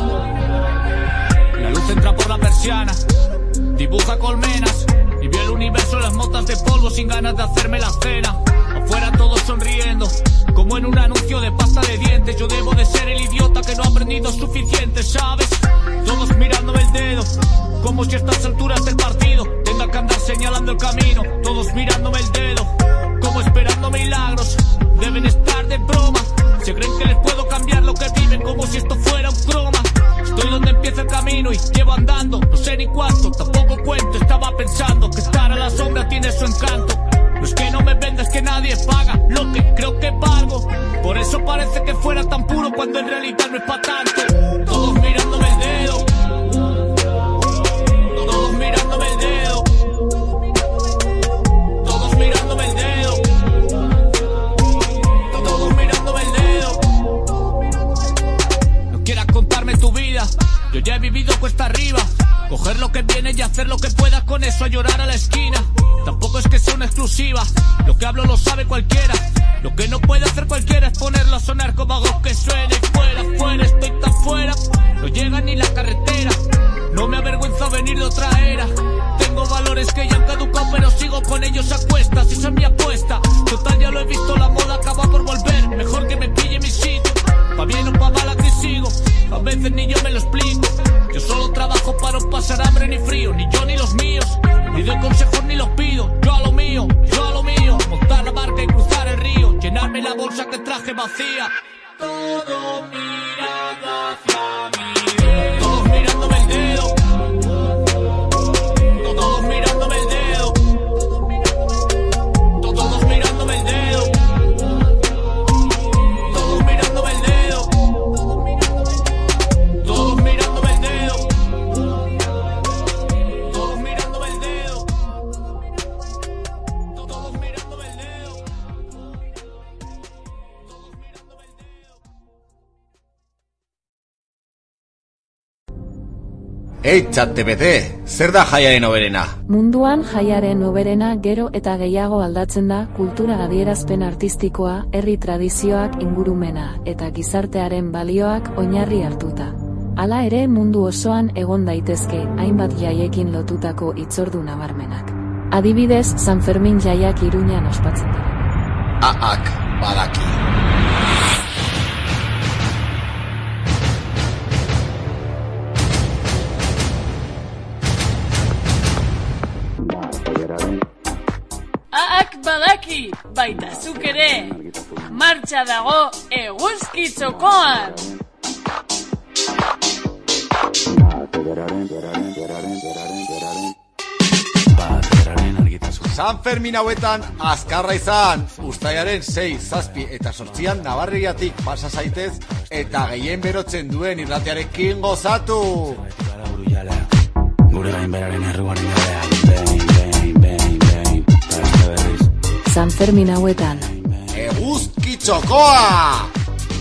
La luz entra por la persiana, dibuja colmenas y veo el universo en las motas de polvo sin ganas de hacerme la cena. Afuera todos sonriendo, como en un anuncio de pasta de dientes. Yo debo de ser el idiota que no ha aprendido suficiente, ¿sabes? Todos mirándome el dedo, como si a estas alturas del partido tenga que andar señalando el camino. Todos mirándome el dedo, como esperando milagros. Deben estar de broma, se creen que les puedo cambiar lo que viven, como si esto fuera un croma. Estoy donde empieza el camino y llevo andando, no sé ni cuánto, tampoco cuento. Estaba pensando que estar a la sombra tiene su encanto. No es que no me venda, es que nadie paga lo que creo que valgo. Por eso parece que fuera tan puro cuando en realidad no es pa' tanto. Todos mirándome el dedo. Todos mirándome el dedo. Todos mirándome el dedo. Todos mirándome el dedo. No quieras contarme tu vida, yo ya he vivido cuesta arriba. Coger lo que viene y hacer lo que puedas con eso, a llorar a la esquina. Tampoco es que sea una exclusiva, lo que hablo lo sabe cualquiera. Lo que no puede hacer cualquiera es ponerlo a sonar como algo que suene. Fuera, estoy tan fuera, no llega ni la carretera. No me avergüenza venir de otra era. Tengo valores que ya han caducado, pero sigo con ellos a cuestas. Esa es mi apuesta, total ya lo he visto, la moda acaba por volver. Mejor que me pille mi sitio, pa' bien o pa' mal aquí sigo. A veces ni yo me lo explico. Yo solo trabajo para no pasar hambre ni frío, ni yo ni los míos. Ni doy consejos ni los pido, yo a lo mío. Montar la barca y cruzar el río, llenarme la bolsa que traje vacía. Todo mirando hacia mi dedo. Todos mirándome el dedo. Todos mirándome el dedo. Todos mirándome el dedo. Todos mirándome el dedo. Todos mirándome el dedo. Todos mirándome el dedo. Todos mirándome el dedo. ChatGPT, zer da jaiaren hoberena? Munduan jaiaren hoberena gero eta gehiago aldatzen da kultura adierazpen artistikoa, herri tradizioak, ingurumena eta gizartearen balioak oinarri hartuta. Hala ere mundu osoan egon daitezke hainbat jaiekin lotutako hitzordu nabarmenak. Adibidez, San Fermin jaiak Iruñan ospatzen dira. Aak badaki. Aak badaki, baita zuk ere. Martxa dago Eguzki Txokoan. San Fermin hauetan azkarra izan, ustaiaren 6, 7 eta 8 Nabarriatik pasa zaitez eta gehien berotzen duen irratiarekin gozatu. Gure gainberaren erruaren behin, San Fermin hauetan Eguzki txokoa!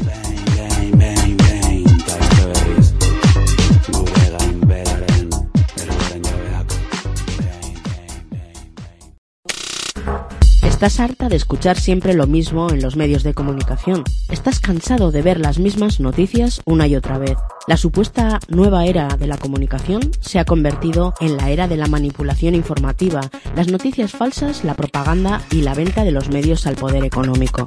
¿Estás harta de escuchar siempre lo mismo en los medios de comunicación? ¿Estás cansado de ver las mismas noticias una y otra vez? La supuesta nueva era de la comunicación se ha convertido en la era de la manipulación informativa, las noticias falsas, la propaganda y la venta de los medios al poder económico.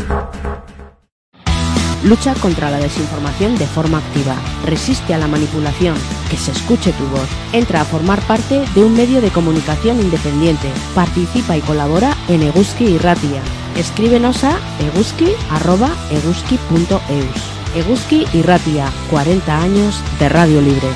Lucha contra la desinformación de forma activa. Resiste a la manipulación. Que se escuche tu voz. Entra a formar parte de un medio de comunicación independiente. Participa y colabora en Eguzki Irratia. Escríbenos a eguzki@eguzki.eus. Eguzki Irratia, 40 años de radio libre.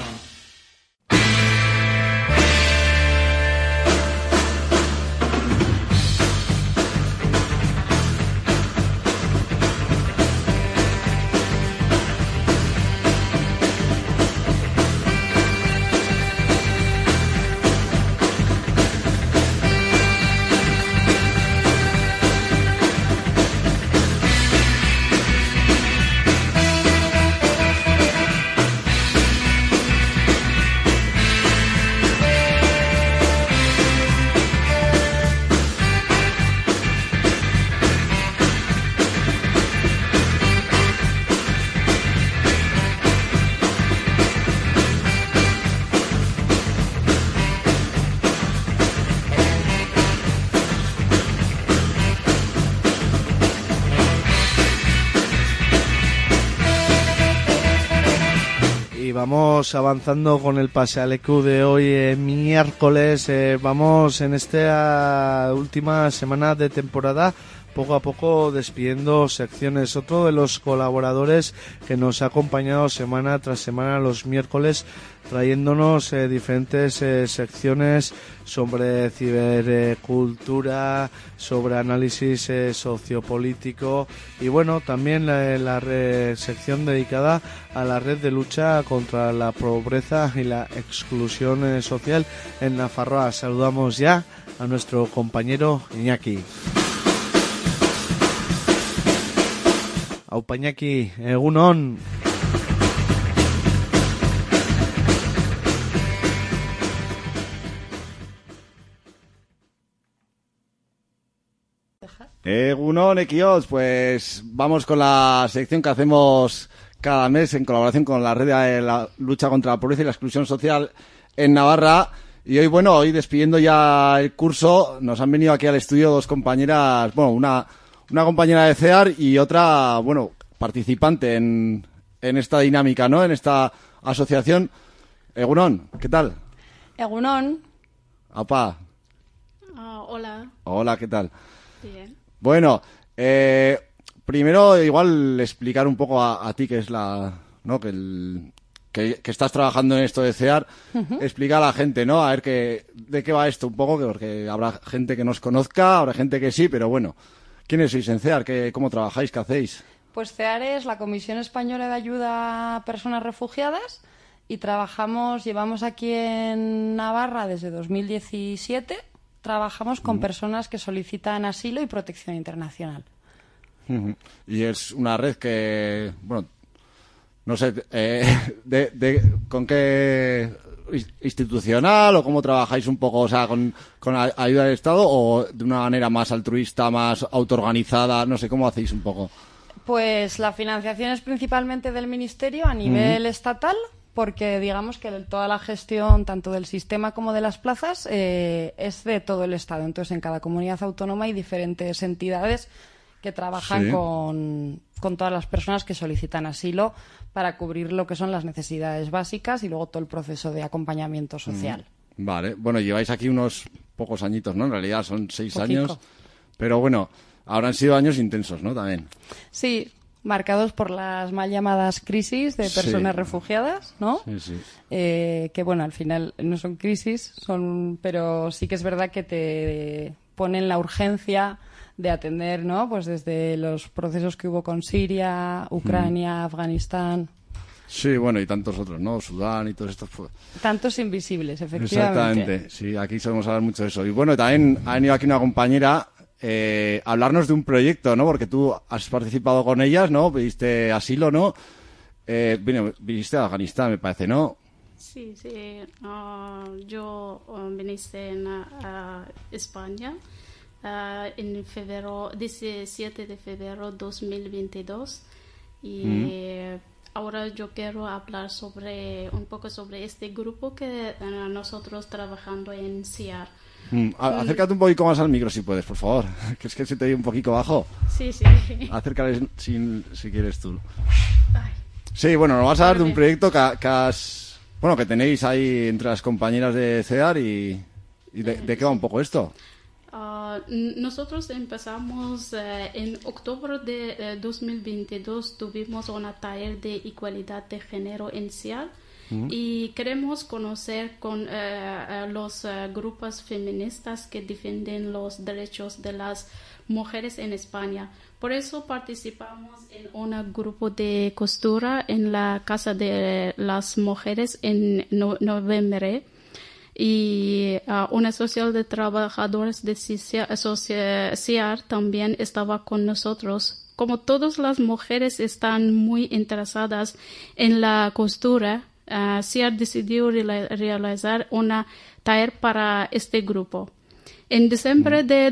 Vamos avanzando con el pasealecu de hoy, miércoles. Vamos en esta última semana de temporada, poco a poco despidiendo secciones. Otro de los colaboradores que nos ha acompañado semana tras semana los miércoles, trayéndonos diferentes secciones sobre cibercultura, sobre análisis sociopolítico y bueno, también la sección dedicada a la red de lucha contra la pobreza y la exclusión social en Nafarroa. Saludamos ya a nuestro compañero Iñaki. Aupa Iñaki, egunon. Egunon, Equios, pues vamos con la sección que hacemos cada mes en colaboración con la red de la lucha contra la pobreza y la exclusión social en Navarra. Y hoy, bueno, hoy despidiendo ya el curso, nos han venido aquí al estudio dos compañeras, bueno, una compañera de CEAR y otra, bueno, participante en esta dinámica, ¿no? En esta asociación. Egunon, ¿qué tal? Egunon. Apa. Hola. Hola, ¿qué tal? Bien. Bueno, primero igual explicar un poco a ti que es ¿no? que estás trabajando en esto de CEAR, explica a la gente, ¿no? A ver de qué va esto un poco, porque habrá gente que nos conozca, habrá gente que sí, pero bueno, ¿quiénes sois en CEAR? ¿Cómo trabajáis? ¿Qué hacéis? Pues CEAR es la Comisión Española de Ayuda a Personas Refugiadas y llevamos aquí en Navarra desde 2017. Trabajamos con personas que solicitan asilo y protección internacional. Y es una red que, bueno, no sé, ¿con qué institucional o cómo trabajáis un poco? O sea, ¿con ayuda del Estado o de una manera más altruista, más autoorganizada? No sé, ¿cómo hacéis un poco? Pues la financiación es principalmente del Ministerio a nivel estatal, porque digamos que toda la gestión, tanto del sistema como de las plazas, es de todo el Estado. Entonces, en cada comunidad autónoma hay diferentes entidades que trabajan con todas las personas que solicitan asilo para cubrir lo que son las necesidades básicas y luego todo el proceso de acompañamiento social. Vale. Bueno, lleváis aquí unos pocos añitos, ¿no? En realidad son 6 Poquito. años. Pero bueno, habrán sido años intensos, ¿no? También. Sí. marcados por las mal llamadas crisis de personas refugiadas, ¿no? Sí. Que bueno, al final no son crisis, pero sí que es verdad que te ponen la urgencia de atender, ¿no? Pues desde los procesos que hubo con Siria, Ucrania, Afganistán. Sí, bueno, y tantos otros, ¿no? Sudán y todos estos. Tantos invisibles, efectivamente. Exactamente, sí, aquí solemos hablar mucho de eso. Y bueno, también ha venido aquí una compañera a hablarnos de un proyecto, ¿no? Porque tú has participado con ellas, ¿no? Pediste asilo, ¿no? Viniste a Afganistán, me parece, ¿no? Sí. Yo viniste a España en febrero, 17 de febrero 2022 y ahora yo quiero hablar un poco sobre este grupo que nosotros trabajando en CIAR. Acércate un poquito más al micro si puedes, por favor, que es que se te oye un poquito bajo. Sí. Acércale si quieres tú. Ay. Sí, bueno, nos vas a hablar de un proyecto que tenéis ahí entre las compañeras de CEAR y de qué va un poco esto. Nosotros empezamos en octubre de 2022, tuvimos un taller de igualdad de género en CIAR y queremos conocer con los grupos feministas que defienden los derechos de las mujeres en España. Por eso participamos en un grupo de costura en la Casa de las Mujeres en noviembre. Y una social de trabajadores de CIAR también estaba con nosotros. Como todas las mujeres están muy interesadas en la costura, CIAR decidió realizar una taller para este grupo. En diciembre de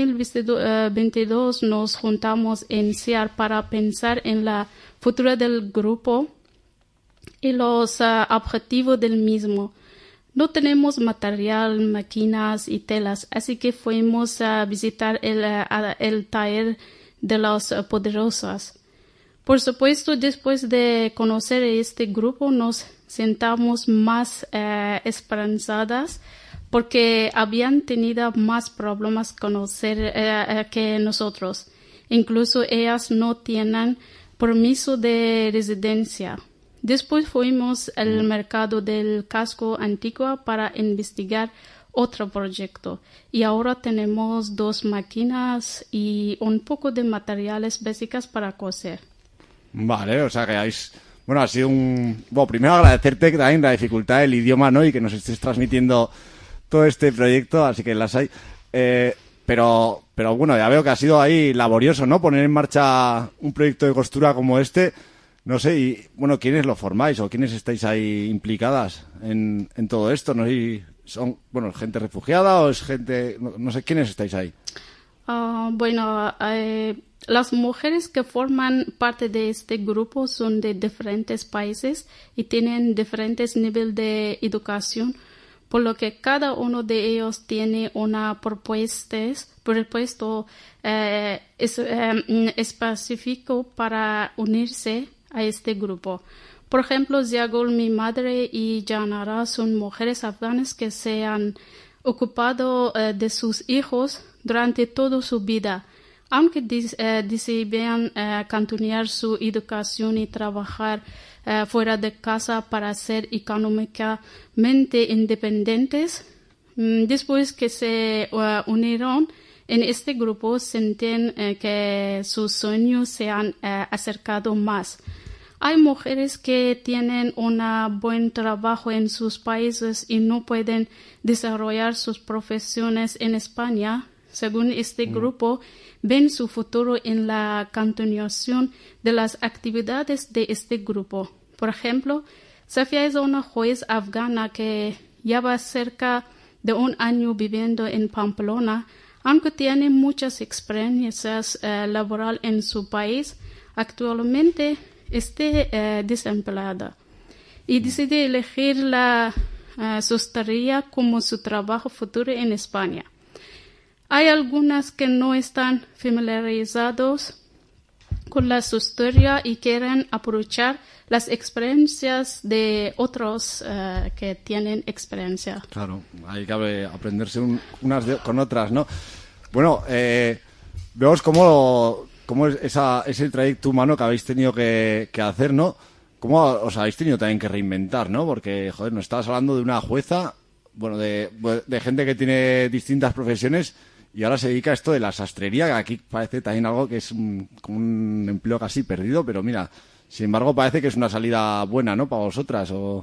2022 nos juntamos en CIAR para pensar en la futura del grupo y los objetivos del mismo. No tenemos material, máquinas y telas, así que fuimos a visitar el taller de las poderosas. Por supuesto, después de conocer este grupo, nos sentamos más esperanzadas porque habían tenido más problemas que nosotros. Incluso ellas no tienen permiso de residencia. Después fuimos al mercado del casco antiguo para investigar otro proyecto y ahora tenemos 2 máquinas y un poco de materiales básicos para coser. Vale, o sea que ha sido primero agradecerte también la dificultad del idioma, ¿no? Y que nos estés transmitiendo todo este proyecto, así que las hay. Pero bueno, ya veo que ha sido ahí laborioso, ¿no? Poner en marcha un proyecto de costura como este. No sé, y bueno, ¿quiénes lo formáis o quiénes estáis ahí implicadas en todo esto? No sé, ¿son gente refugiada o es gente, no sé, quiénes estáis ahí? Las mujeres que forman parte de este grupo son de diferentes países y tienen diferentes niveles de educación, por lo que cada uno de ellos tiene una propuesto específico para unirse a este grupo. Por ejemplo, Ziagul, mi madre, y Janara son mujeres afganas que se han ocupado de sus hijos durante toda su vida, aunque decidían continuar su educación y trabajar fuera de casa para ser económicamente independientes. Después que se unieron en este grupo, sienten que sus sueños se han acercado más. Hay mujeres que tienen un buen trabajo en sus países y no pueden desarrollar sus profesiones en España. Según este grupo, ven su futuro en la continuación de las actividades de este grupo. Por ejemplo, Safia es una juez afgana que lleva cerca de 1 año viviendo en Pamplona. Aunque tiene muchas experiencias laborales en su país, actualmente está desempleada y decide elegir la sastrería como su trabajo futuro en España. Hay algunas que no están familiarizados con la sastrería y quieren aprovechar las experiencias de otros que tienen experiencia. Claro, hay que aprenderse unas con otras, ¿no? Bueno, vemos cómo cómo es ese trayecto humano que habéis tenido que hacer, ¿no? ¿Cómo os habéis tenido también que reinventar, ¿no? Porque, joder, nos estabas hablando de una jueza, bueno, de gente que tiene distintas profesiones y ahora se dedica a esto de la sastrería, que aquí parece también algo que es como un empleo casi perdido, pero mira, sin embargo parece que es una salida buena, ¿no? Para vosotras, o...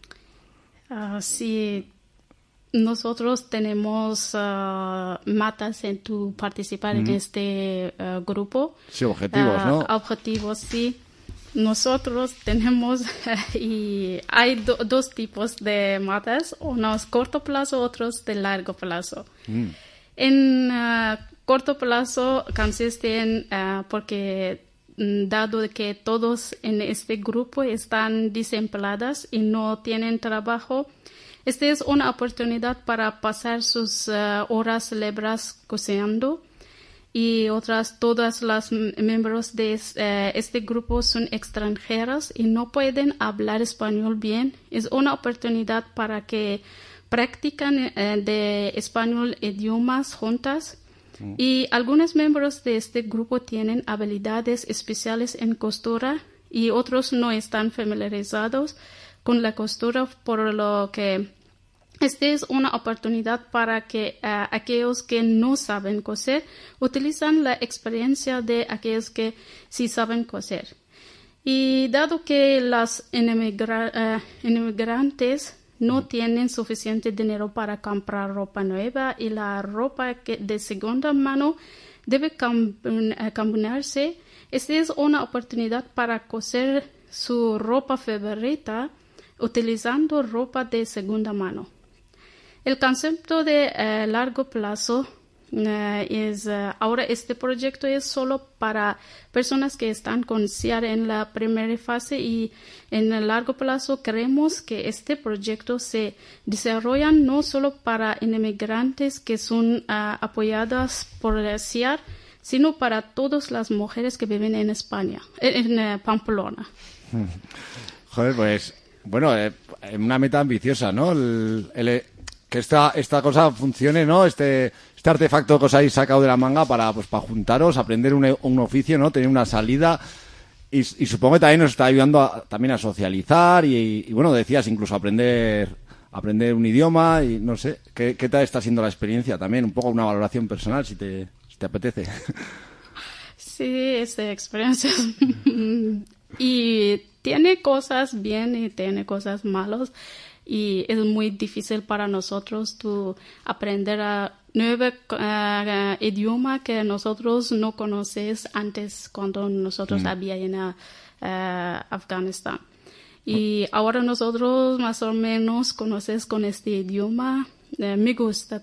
Sí, nosotros tenemos metas en tu participar en este grupo. Sí, objetivos, ¿no? Objetivos, sí. Nosotros tenemos y hay dos tipos de metas, unos corto plazo, otros de largo plazo. En corto plazo consiste en, porque dado que todos en este grupo están desempleados y no tienen trabajo, esta es una oportunidad para pasar sus horas libres cocinando. Y todas las miembros de este grupo son extranjeros y no pueden hablar español bien. Es una oportunidad para que practican de español idiomas juntas. Y algunos miembros de este grupo tienen habilidades especiales en costura y otros no están familiarizados con la costura, por lo que esta es una oportunidad para que aquellos que no saben coser utilizan la experiencia de aquellos que sí saben coser. Y dado que los inmigrantes no tienen suficiente dinero para comprar ropa nueva y la ropa de segunda mano debe combinarse, esta es una oportunidad para coser su ropa favorita utilizando ropa de segunda mano. El concepto de largo plazo ahora este proyecto es solo para personas que están con CIAR en la primera fase, y en el largo plazo queremos que este proyecto se desarrolle no solo para inmigrantes que son apoyadas por el CIAR, sino para todas las mujeres que viven en España, en Pamplona. Joder, pues, bueno, una meta ambiciosa, ¿no? Que esta cosa funcione, ¿no? Este artefacto que os habéis sacado de la manga para juntaros, aprender un oficio, ¿no? Tener una salida y supongo que también nos está ayudando también a socializar y bueno, decías incluso aprender un idioma y no sé, ¿qué tal está siendo la experiencia también? Un poco una valoración personal, si te apetece. Sí, esa experiencia y tiene cosas bien y tiene cosas malas. Y es muy difícil para nosotros aprender a nuevo idioma que nosotros no conocemos antes cuando nosotros había en Afganistán. Y ahora nosotros más o menos conocemos con este idioma. Me gusta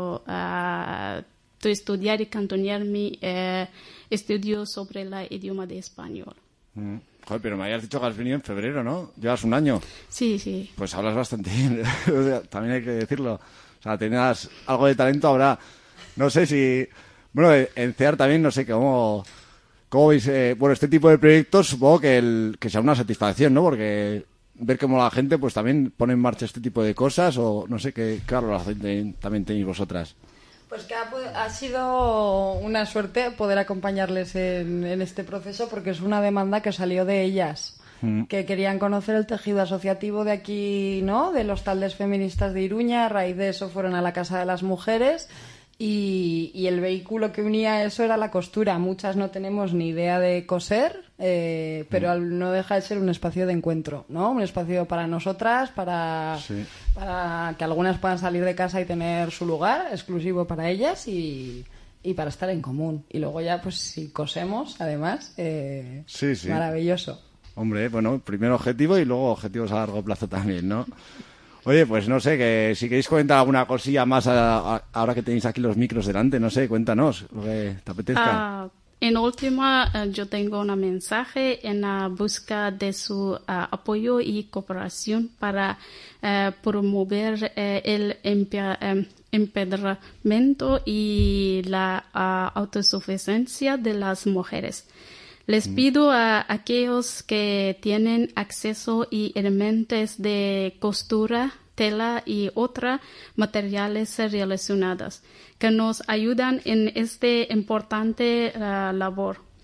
estudiar y continuar mi estudio sobre el idioma de español. Joder, pero me habías dicho que has venido en febrero, ¿no? ¿Llevas un año? Sí, sí. Pues hablas bastante bien, o sea, también hay que decirlo. O sea, tenías algo de talento ahora. No sé si... Bueno, en CEAR también, no sé cómo veis... bueno, este tipo de proyectos supongo que sea una satisfacción, ¿no? Porque ver cómo la gente pues también pone en marcha este tipo de cosas, o no sé qué valoración también tenéis vosotras. Pues que ha sido una suerte poder acompañarles en este proceso, porque es una demanda que salió de ellas, que querían conocer el tejido asociativo de aquí, ¿no? De los taldes feministas de Iruña. A raíz de eso fueron a la Casa de las Mujeres y el vehículo que unía eso era la costura. Muchas no tenemos ni idea de coser, pero no deja de ser un espacio de encuentro, ¿no? Un espacio para nosotras, para que algunas puedan salir de casa y tener su lugar exclusivo para ellas y para estar en común. Y luego ya, pues si cosemos, además, maravilloso. Hombre, bueno, primero objetivo y luego objetivos a largo plazo también, ¿no? Oye, pues no sé, que si queréis comentar alguna cosilla más ahora que tenéis aquí los micros delante, no sé, cuéntanos lo que te apetezca. En última, yo tengo un mensaje en la busca de su apoyo y cooperación para promover el empoderamiento y la autosuficiencia de las mujeres. Les pido a aquellos que tienen acceso y elementos de costura, tela y otros materiales relacionados que nos ayudan en esta importante labor.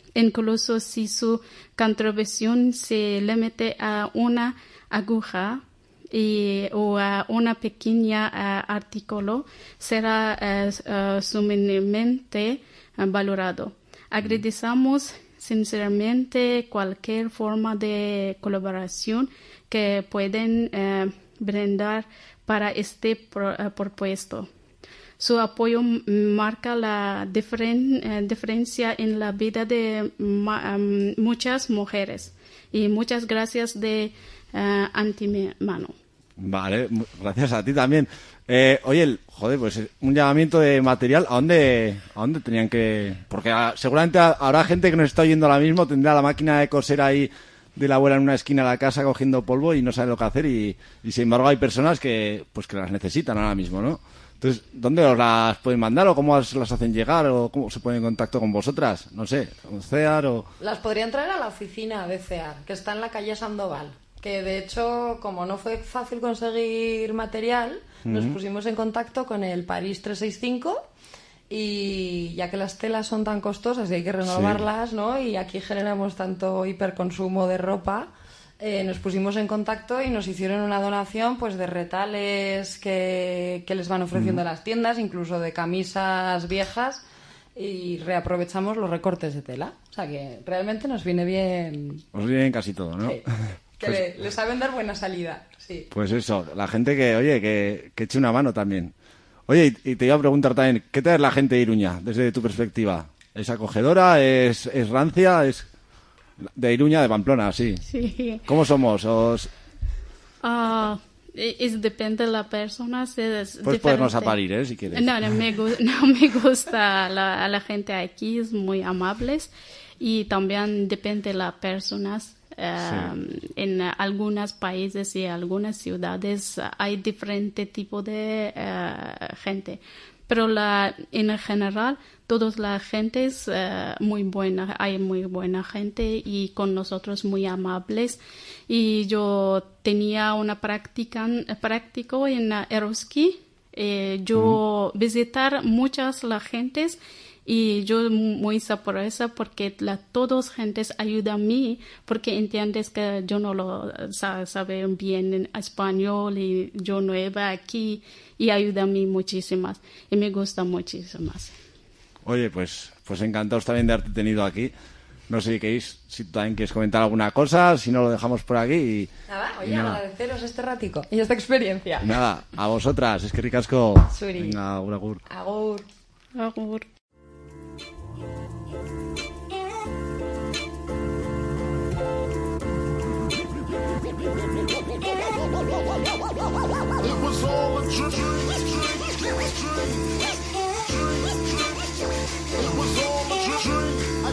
incluso si su contribución se limite a una aguja o a una pequeña artículo, será sumamente valorado. Agradecemos sinceramente cualquier forma de colaboración que pueden brindar para este propuesto. Su apoyo marca la diferencia en la vida de muchas mujeres. Y muchas gracias de antemano. Vale, gracias a ti también. Oye, pues un llamamiento de material, ¿a dónde tenían que...? Porque seguramente habrá gente que nos está oyendo ahora mismo, tendrá la máquina de coser ahí de la abuela en una esquina de la casa cogiendo polvo y no sabe lo que hacer y sin embargo hay personas que las necesitan ahora mismo, ¿no? Entonces, ¿dónde os las pueden mandar o cómo las hacen llegar o cómo se ponen en contacto con vosotras? No sé, con CEAR o... Las podrían traer a la oficina de CEAR, que está en la calle Sandoval. Que de hecho, como no fue fácil conseguir material, nos pusimos en contacto con el París 365 y ya que las telas son tan costosas y hay que renovarlas, ¿no? Y aquí generamos tanto hiperconsumo de ropa, nos pusimos en contacto y nos hicieron una donación pues de retales que les van ofreciendo las tiendas, incluso de camisas viejas, y reaprovechamos los recortes de tela. O sea que realmente nos viene bien. Os viene bien casi todo, ¿no? Sí. Que le saben dar buena salida, sí. Pues eso, la gente que eche una mano también. Oye, y te iba a preguntar también, ¿qué tal es la gente de Iruña, desde tu perspectiva? ¿Es acogedora? ¿Es rancia? ¿Es de Iruña, de Pamplona? Sí. Sí. ¿Cómo somos? Depende de la persona. Puedes ponernos a parir, si quieres. No me gusta la gente aquí, es muy amables. Y también depende de las personas. En algunos países y algunas ciudades hay diferente tipo de gente, pero en general toda la gente es muy buena, hay muy buena gente y con nosotros muy amables. Y yo tenía una práctico en Eroski, yo visitar muchas las gentes. Y yo muy sorpresa porque todas gentes ayudan a mí porque entiendes que yo no lo sabe bien en español y yo nueva aquí y ayuda a mí muchísimas y me gusta muchísimas. Oye, pues encantados también de haberte tenido aquí. No sé si también quieres comentar alguna cosa, si no lo dejamos por aquí. Agradeceros este ratico y esta experiencia. Nada, a vosotras, es que ricasco. Suri. Venga, agur. Agur. Agur. It was all a dream. It was all a dream. I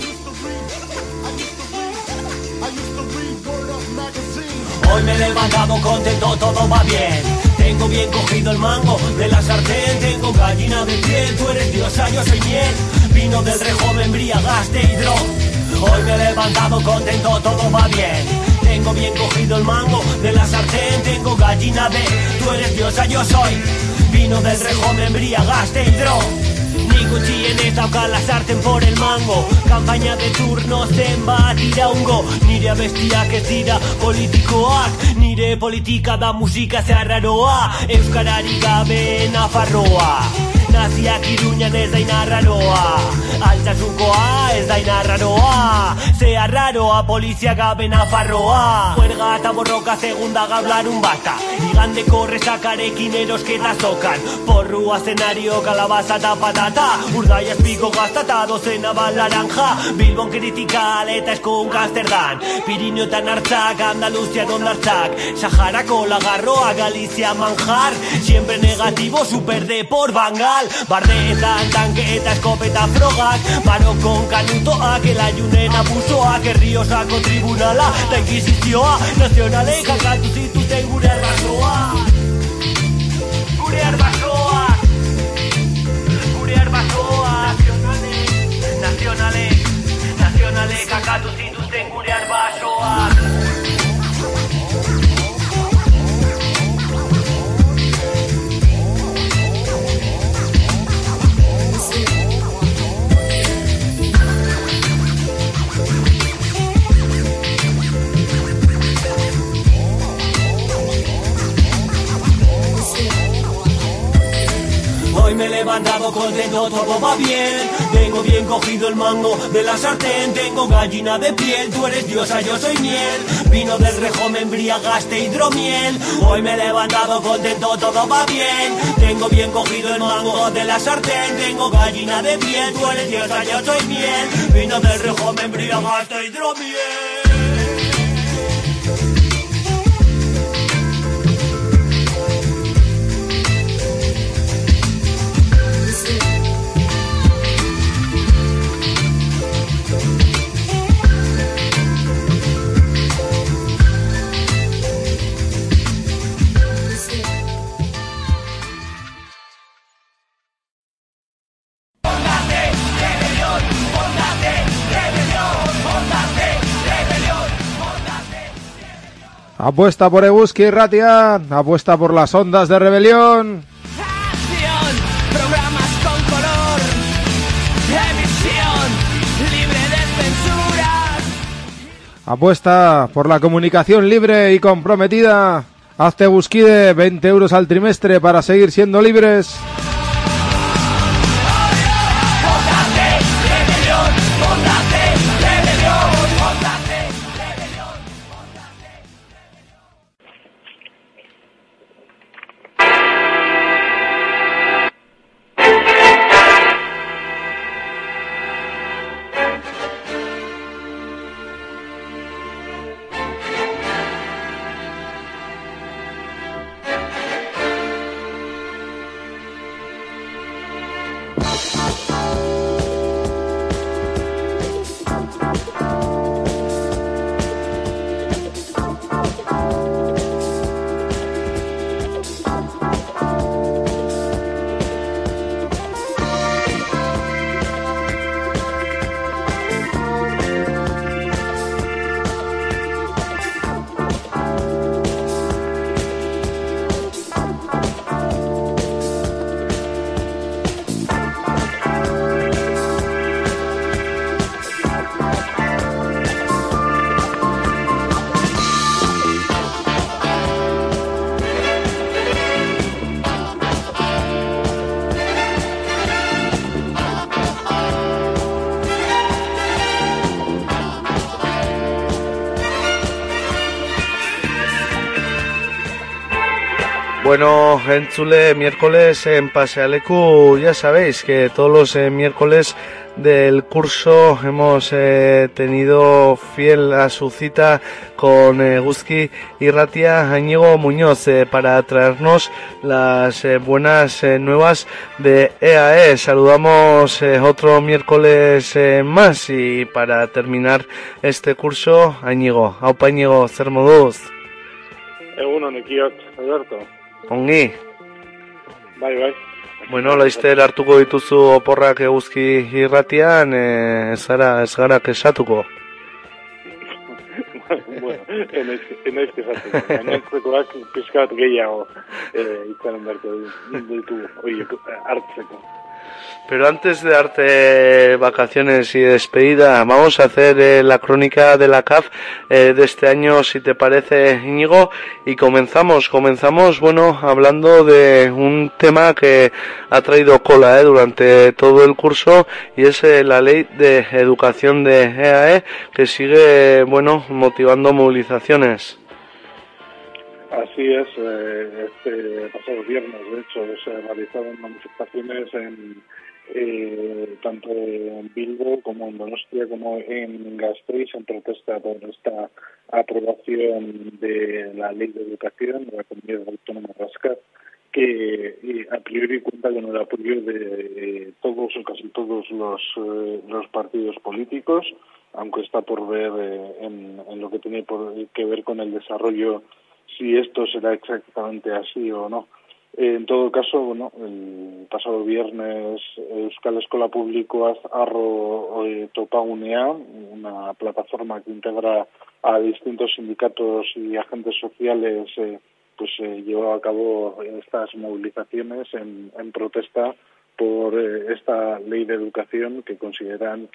used to read Word Up magazine. Hoy me he levantado contento, todo va bien. Tengo bien cogido el mango de la sartén. Tengo gallina de piel, tú eres diosa, yo soy miel. Vino del Rejo, me embriagaste hidro. Hoy me he levantado contento, todo va bien. Tengo bien cogido el mango de la sartén. Tengo gallina de, tú eres diosa, yo soy. Vino del Rejo, me embriagaste hidro. Ni gutxien dauka la sarten por el mango. Campaña de turnos zenbat iraungo. Nire abestiak ez dira politikoak. Nire politika da musika zeharraroa. Euskararik gabe Nafarroa. Naziak Iruñan ez da inarraroa. Altsasukoa ez da inarraroa. Zeharraroa polizia gabe Nafarroa. Huelga eta borroka segunda gablarun bata. Igandeko resakarekin erosketa zokan. Porrua zenario kalabaza eta patata. Urdai azpiko gaztata dozena bal laranja. Bilbon kritikal eta eskun Amsterdam. Pirinioetan hartzak, Andaluzia dondartzak. Saharako lagarroa, Galizia manjar. Siempre negativo, super depor bangal. Bardeetan tanke eta eskopeta frogak. Barokon kanutoak, elaiunen abusoak. Herriosako tribunala, da inkisizioa. Nazionalei jakatu zituzten gure arbasoa. Gure arbasoa. Nazionale kakatu zituzten gure arbasoak. Hoy me he levantado contento, todo va bien. Tengo bien cogido el mango de la sartén. Tengo gallina de piel, tú eres diosa, yo soy miel. Vino del Rejo, me embriagaste, hidromiel. Hoy me he levantado contento, todo va bien. Tengo bien cogido el mango de la sartén. Tengo gallina de piel, tú eres diosa, yo soy miel. Vino del Rejo, me embriagaste, hidromiel. Apuesta por Eguzki Irratia, apuesta por las ondas de rebelión. Acción, programas con color, emisión libre de censuras. Apuesta por la comunicación libre y comprometida. Hazte Eguzkide, 20 euros al trimestre para seguir siendo libres. Bueno, entzule, miércoles en Pasealeku, ya sabéis que todos los miércoles del curso hemos tenido fiel a su cita con Eguzki Irratia Íñigo Muñoz para traernos las buenas nuevas de EAE. Saludamos otro miércoles más y para terminar este curso, Íñigo, aupa Íñigo, zer moduz? Egunon, ekiot, Alberto. Ongi. Bai. Bueno, laizter hartuko dituzu oporrak Eguzki Irratian, ez gara kesatuko. Bueno, enaiz kesatuko. Gainentzekoak pizkat gehiago itzaren beharko ditu hartzeko. Pero antes de darte vacaciones y despedida, vamos a hacer la crónica de la CAF de este año, si te parece, Íñigo, y comenzamos, bueno, hablando de un tema que ha traído cola durante todo el curso, y es la ley de educación de EAE, que sigue, bueno, motivando movilizaciones. Así es, este pasado viernes, de hecho, se realizaron manifestaciones tanto en Bilbo como en Donostia como en Gasteiz en protesta por esta aprobación de la ley de educación de la Comunidad Autónoma Vasca, que a priori cuenta con el apoyo de todos o casi todos los partidos políticos, aunque está por ver en lo que tiene que ver con el desarrollo, si esto será exactamente así o no. En todo caso, bueno, el pasado viernes Euskal Eskola Publikoaz Arro Topagunea, una plataforma que integra a distintos sindicatos y agentes sociales, llevó a cabo estas movilizaciones en protesta por esta ley de educación que consideran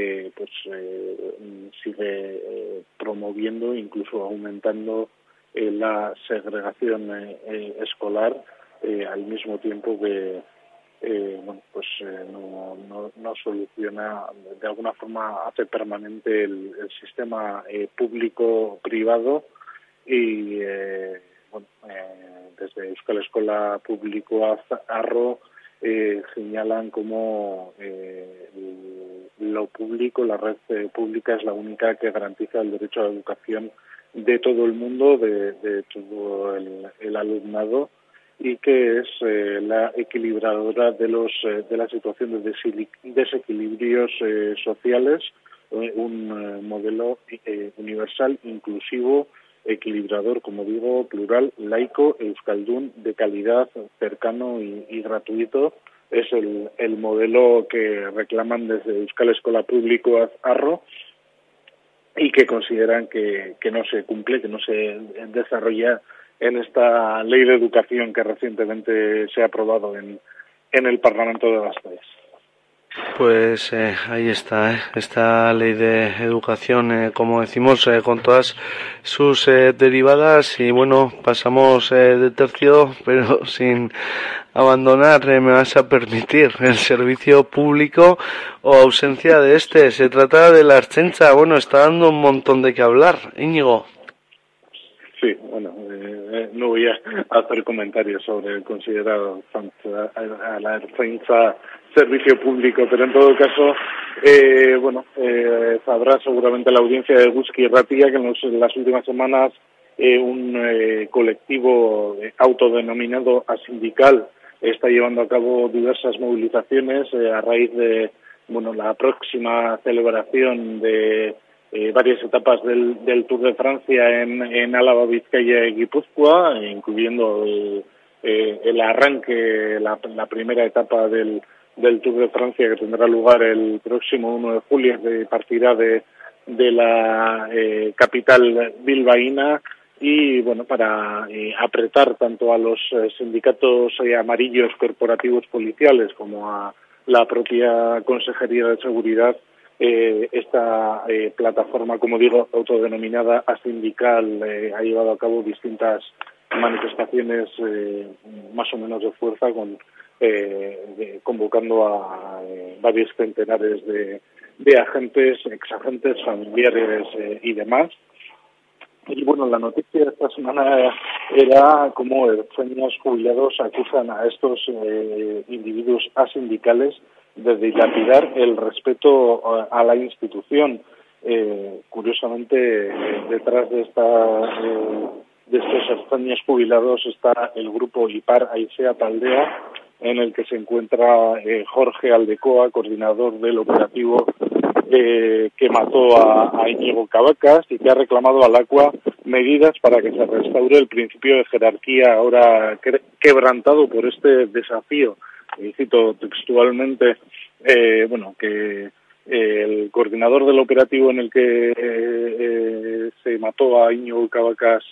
sigue promoviendo, incluso aumentando la segregación escolar, al mismo tiempo no soluciona, de alguna forma hace permanente el sistema público-privado y desde Euskal Eskola Publikoa Arro señalan como lo público, la red pública es la única que garantiza el derecho a la educación de todo el mundo, de todo el alumnado, y que es la equilibradora de la situación de desequilibrios sociales, un modelo universal, inclusivo, equilibrador, como digo, plural, laico, euskaldun, de calidad, cercano y gratuito. Es el modelo que reclaman desde Euskal Eskola Publikoa Arro y que consideran que no se cumple, que no se desarrolla en esta ley de educación que recientemente se ha aprobado en el Parlamento de Gasteiz. Pues ahí está, esta ley de educación, como decimos, con todas sus derivadas. Y bueno, pasamos de tercio, pero sin abandonar, me vas a permitir, el servicio público o ausencia de este. Se trata de la Ertzaintza. Bueno, está dando un montón de qué hablar, Íñigo. Sí, bueno, no voy a hacer comentarios sobre el considerado a la Ertzaintza servicio público, pero en todo caso, sabrá seguramente la audiencia de Eguzki Irratia que en las últimas semanas un colectivo autodenominado asindical está llevando a cabo diversas movilizaciones a raíz de la próxima celebración de varias etapas del Tour de Francia en Álava, Vizcaya y Guipúzcoa, incluyendo el arranque, la primera etapa del Tour de Francia, que tendrá lugar el próximo 1 de julio, de partida de la capital bilbaína, y para apretar tanto a los sindicatos amarillos corporativos policiales como a la propia Consejería de Seguridad, esta plataforma, como digo, autodenominada asindical, ha llevado a cabo distintas manifestaciones más o menos de fuerza, convocando a varios centenares de agentes, exagentes, familiares y demás. Y bueno, la noticia de esta semana era cómo ertzainas jubilados acusan a estos individuos asindicales de dilapidar el respeto a la institución. Curiosamente, detrás de estos ertzainas jubilados está el grupo IPAR Aisea Taldea, en el que se encuentra Jorge Aldecoa, coordinador del operativo que mató a Íñigo Cabacas, y que ha reclamado al ACUA medidas para que se restaure el principio de jerarquía ahora quebrantado por este desafío. Y cito textualmente, que el coordinador del operativo en el que se mató a Íñigo Cabacas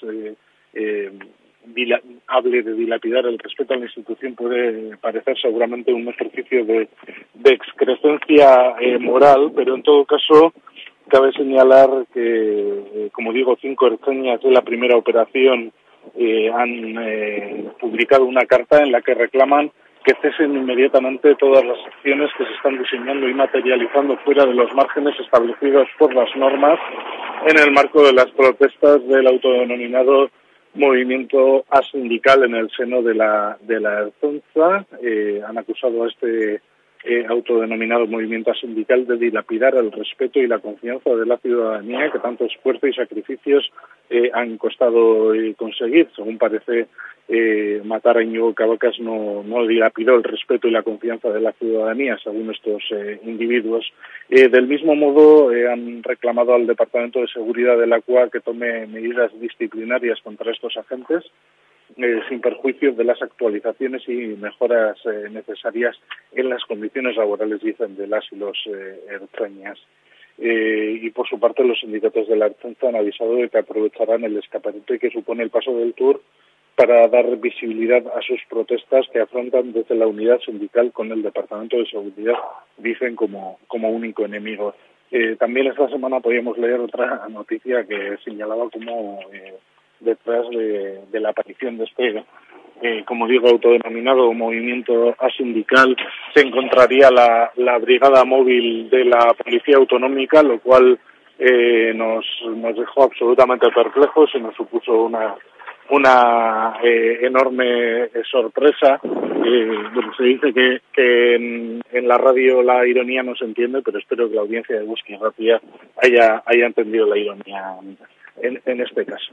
hable de dilapidar el respeto a la institución puede parecer seguramente un ejercicio de excrescencia moral, pero en todo caso cabe señalar que, como digo, 5 ertzainas de la primera operación han publicado una carta en la que reclaman que cesen inmediatamente todas las acciones que se están diseñando y materializando fuera de los márgenes establecidos por las normas en el marco de las protestas del autodenominado movimiento asindical en el seno de la Ertzaintza. Han acusado a este autodenominado movimiento asindical de dilapidar el respeto y la confianza de la ciudadanía que tanto esfuerzo y sacrificios han costado conseguir. Según parece, matar a Íñigo Cabacas no dilapidó el respeto y la confianza de la ciudadanía, según estos individuos. Del mismo modo, han reclamado al Departamento de Seguridad de la CUA que tome medidas disciplinarias contra estos agentes, sin perjuicio de las actualizaciones y mejoras necesarias en las condiciones laborales, dicen, de las y los ertzainas. Y por su parte, los sindicatos de la Ertzaintza han avisado de que aprovecharán el escaparate que supone el paso del Tour para dar visibilidad a sus protestas, que afrontan desde la unidad sindical con el Departamento de Seguridad, dicen, como único enemigo. También esta semana podíamos leer otra noticia que señalaba como detrás de la aparición de este como digo, autodenominado movimiento asindical, se encontraría la brigada móvil de la Policía Autonómica, lo cual nos dejó absolutamente perplejos y nos supuso una enorme sorpresa. Bueno, se dice que en la radio la ironía no se entiende, pero espero que la audiencia de Eguski Irratia haya entendido la ironía en este caso.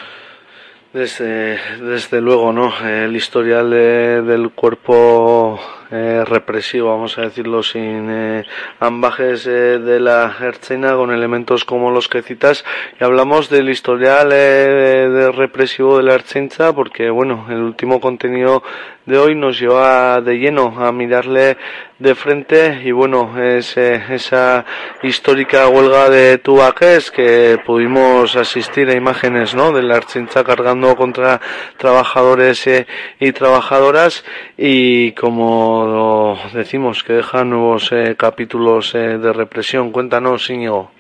Desde luego, ¿no? El historial del cuerpo represivo, vamos a decirlo sin ambajes, de la Ertzaintza, con elementos como los que citas, y hablamos del historial de represivo de la Ertzaintza porque, bueno, el último contenido de hoy nos lleva de lleno a mirarle de frente, y bueno, es esa histórica huelga de Tubacex que pudimos asistir a imágenes, ¿no?, de la Ertzaintza cargando contra trabajadores y trabajadoras, y como decimos, que deja nuevos capítulos de represión. Cuéntanos, Íñigo.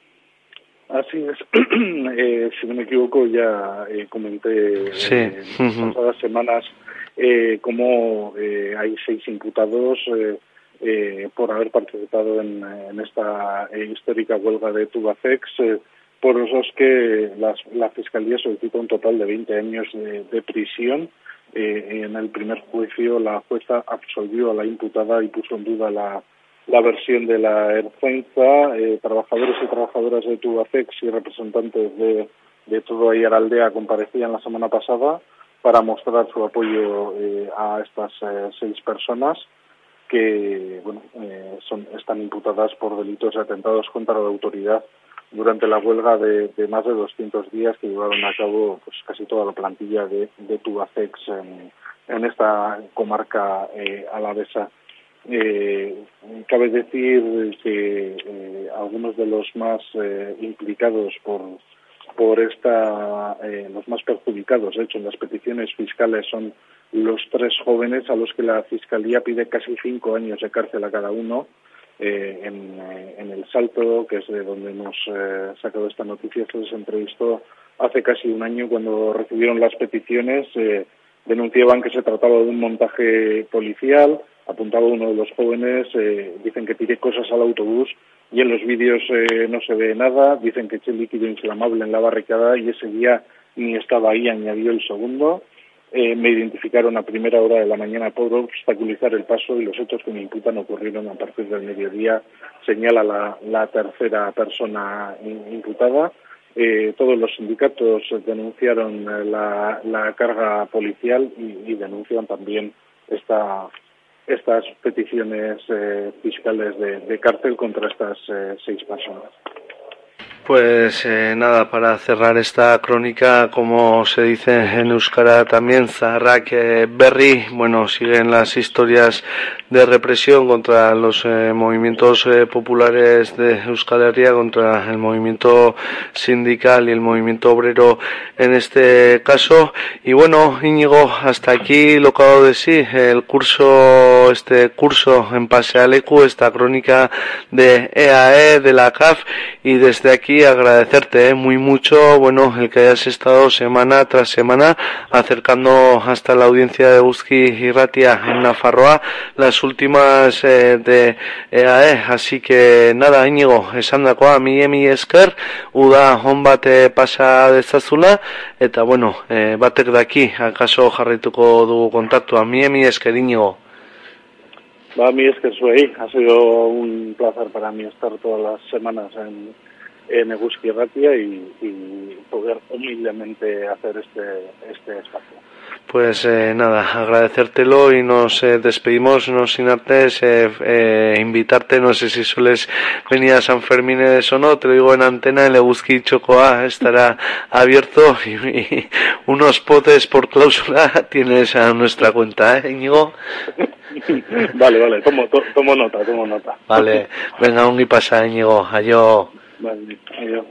Así es. Si no me equivoco, ya comenté en pasadas semanas cómo hay 6 imputados por haber participado en esta histórica huelga de Tubacex, por los que la Fiscalía solicitó un total de 20 años de prisión. En el primer juicio la jueza absolvió a la imputada y puso en duda la versión de la Ertzaintza. Trabajadores y trabajadoras de Tubacex y representantes de todo Aiaraldea comparecían la semana pasada para mostrar su apoyo a estas 6 personas que están imputadas por delitos de atentados contra la autoridad durante la huelga de más de 200 días que llevaron a cabo pues casi toda la plantilla de Tubacex en esta comarca alavesa. Cabe decir que algunos de los más implicados por los más perjudicados, de hecho, en las peticiones fiscales son los 3 jóvenes a los que la Fiscalía pide casi 5 años de cárcel a cada uno. En El Salto, que es de donde hemos sacado esta noticia, se les entrevistó hace casi un año cuando recibieron las peticiones. Denunciaban que se trataba de un montaje policial. Apuntaba uno de los jóvenes, dicen que tiré cosas al autobús y en los vídeos no se ve nada. Dicen que eché líquido inflamable en la barricada y ese día ni estaba ahí, añadió el segundo. Me identificaron a primera hora de la mañana por obstaculizar el paso y los hechos que me imputan ocurrieron a partir del mediodía, señala la tercera persona imputada. Todos los sindicatos denunciaron la carga policial y denuncian también estas peticiones fiscales de cárcel contra estas 6 personas. Pues nada, para cerrar esta crónica, como se dice en euskara también, zaharrak berri, bueno, siguen las historias de represión contra los movimientos populares de Euskal Herria, contra el movimiento sindical y el movimiento obrero en este caso. Y bueno, Íñigo, hasta aquí lo que hago de sí, este curso en Pasealeku, esta crónica de EAE, de la CAF, y desde aquí agradecerte muy mucho, bueno, el que hayas estado semana tras semana acercando hasta la audiencia de Eguski Irratia en Nafarroa las últimas de EAE. Así que nada, Íñigo, esandakoa mi esker, uda on bat pasa dezazula, eta bueno, batek daki akaso jarraituko dugu kontaktua. Mi esker, Íñigo. Mi esker zuei, ha sido un placer para mí estar todas las semanas en Eguski Irratia y poder humildemente hacer este espacio. Pues nada, agradecértelo y nos despedimos, no sin antes invitarte, no sé si sueles venir a San Fermines o no, te lo digo en antena, el Eguski Txokoa estará abierto y unos potes por cláusula tienes a nuestra cuenta, Íñigo. Vale, tomo nota. Vale, venga, ongi pasa, Íñigo, ayo. Vale, adiós.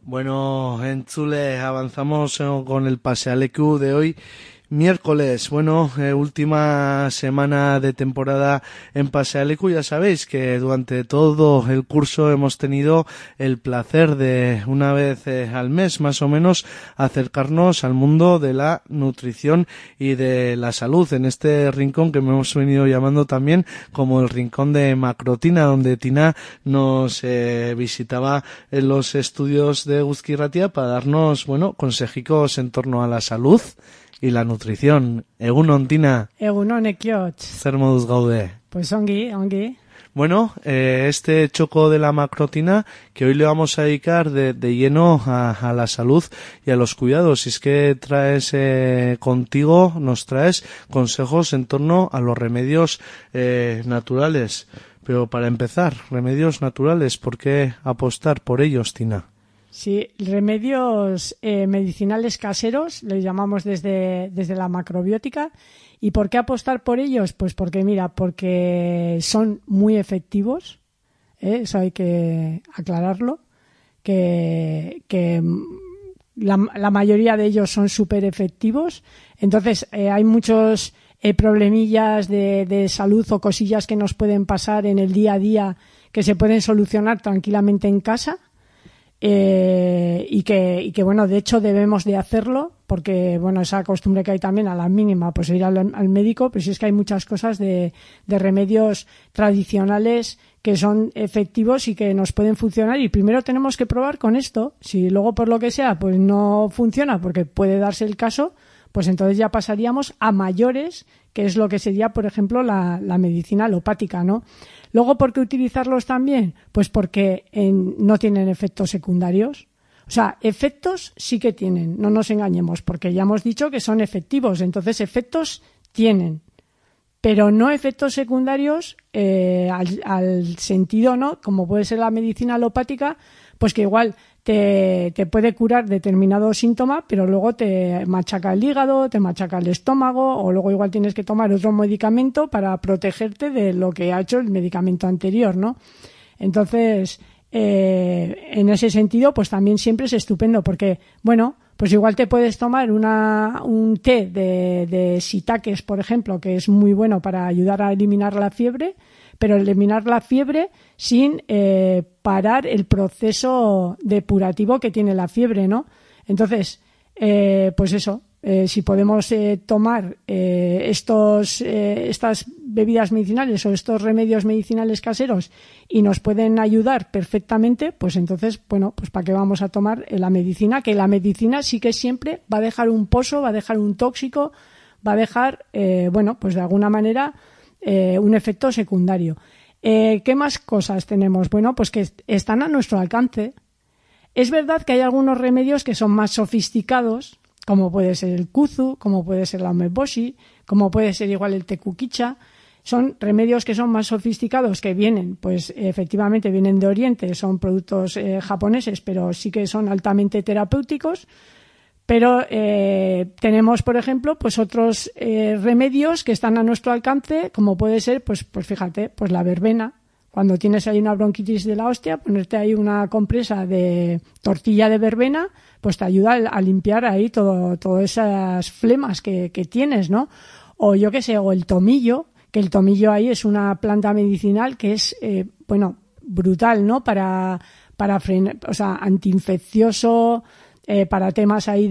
Bueno, entzule, avanzamos con el Pasealeku de hoy. Miércoles, bueno, última semana de temporada en Pasealeku. Ya sabéis que durante todo el curso hemos tenido el placer de una vez al mes más o menos acercarnos al mundo de la nutrición y de la salud en este rincón que hemos venido llamando también como el rincón de Macrotina, donde Tina nos visitaba en los estudios de Eguzki Irratia para darnos, bueno, consejicos en torno a la salud y la nutrición. Egunon, Tina. Egunon, ekiotz. Zer moduz gaude. Pues ongi. Bueno, este choco de la macrotina que hoy le vamos a dedicar de lleno a la salud y a los cuidados. Y es que traes nos traes consejos en torno a los remedios naturales. Pero para empezar, remedios naturales, ¿por qué apostar por ellos, Tina? Sí, remedios medicinales caseros, les llamamos desde la macrobiótica. ¿Y por qué apostar por ellos? Pues porque son muy efectivos, eso hay que aclararlo, que la mayoría de ellos son súper efectivos. Entonces hay muchos problemillas de salud o cosillas que nos pueden pasar en el día a día que se pueden solucionar tranquilamente en casa. Y que bueno, de hecho debemos de hacerlo porque bueno, esa costumbre que hay también a la mínima pues ir al médico, pero sí es que hay muchas cosas de remedios tradicionales que son efectivos y que nos pueden funcionar, y primero tenemos que probar con esto. Si luego por lo que sea pues no funciona, porque puede darse el caso, pues entonces ya pasaríamos a mayores, que es lo que sería, por ejemplo, la medicina alopática, ¿no? Luego, ¿por qué utilizarlos también? Pues porque no tienen efectos secundarios. O sea, efectos sí que tienen, no nos engañemos, porque ya hemos dicho que son efectivos, entonces efectos tienen, pero no efectos secundarios al sentido, ¿no? Como puede ser la medicina alopática, pues que igual te puede curar determinado síntoma, pero luego te machaca el hígado, te machaca el estómago, o luego igual tienes que tomar otro medicamento para protegerte de lo que ha hecho el medicamento anterior, ¿no? Entonces, en ese sentido, pues también siempre es estupendo, porque, bueno, pues igual te puedes tomar un té de shiitakes, por ejemplo, que es muy bueno para ayudar a eliminar la fiebre, pero eliminar la fiebre sin parar el proceso depurativo que tiene la fiebre, ¿no? Entonces, pues eso, si podemos tomar estas bebidas medicinales o estos remedios medicinales caseros y nos pueden ayudar perfectamente, pues entonces, bueno, pues ¿para qué vamos a tomar la medicina? Que la medicina sí que siempre va a dejar un pozo, va a dejar un tóxico, va a dejar, bueno, pues de alguna manera un efecto secundario. ¿Qué más cosas tenemos? Bueno, pues que están a nuestro alcance. Es verdad que hay algunos remedios que son más sofisticados, como puede ser el kuzu, como puede ser la umeboshi, como puede ser igual el tekukicha. Son remedios que son más sofisticados, que vienen, pues efectivamente vienen de Oriente, son productos japoneses, pero sí que son altamente terapéuticos. Pero tenemos, por ejemplo, pues otros remedios que están a nuestro alcance, como puede ser, pues fíjate, pues la verbena. Cuando tienes ahí una bronquitis de la hostia, ponerte ahí una compresa de tortilla de verbena, pues te ayuda a limpiar ahí todas esas flemas que tienes, ¿no? O yo qué sé, o el tomillo, que el tomillo ahí es una planta medicinal que es, bueno, brutal, ¿no? Para frenar, o sea, antiinfeccioso, para temas ahí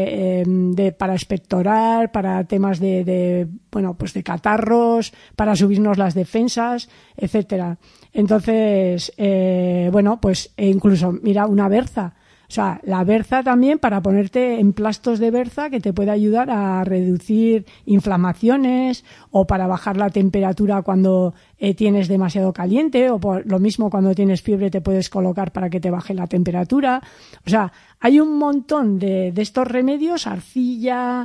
para expectorar, para temas bueno, pues de catarros, para subirnos las defensas, etcétera. Entonces, bueno, pues incluso, mira, una berza. O sea, la berza también, para ponerte emplastos de berza, que te puede ayudar a reducir inflamaciones, o para bajar la temperatura cuando tienes demasiado caliente, o por lo mismo cuando tienes fiebre te puedes colocar para que te baje la temperatura. O sea, hay un montón de estos remedios, arcilla,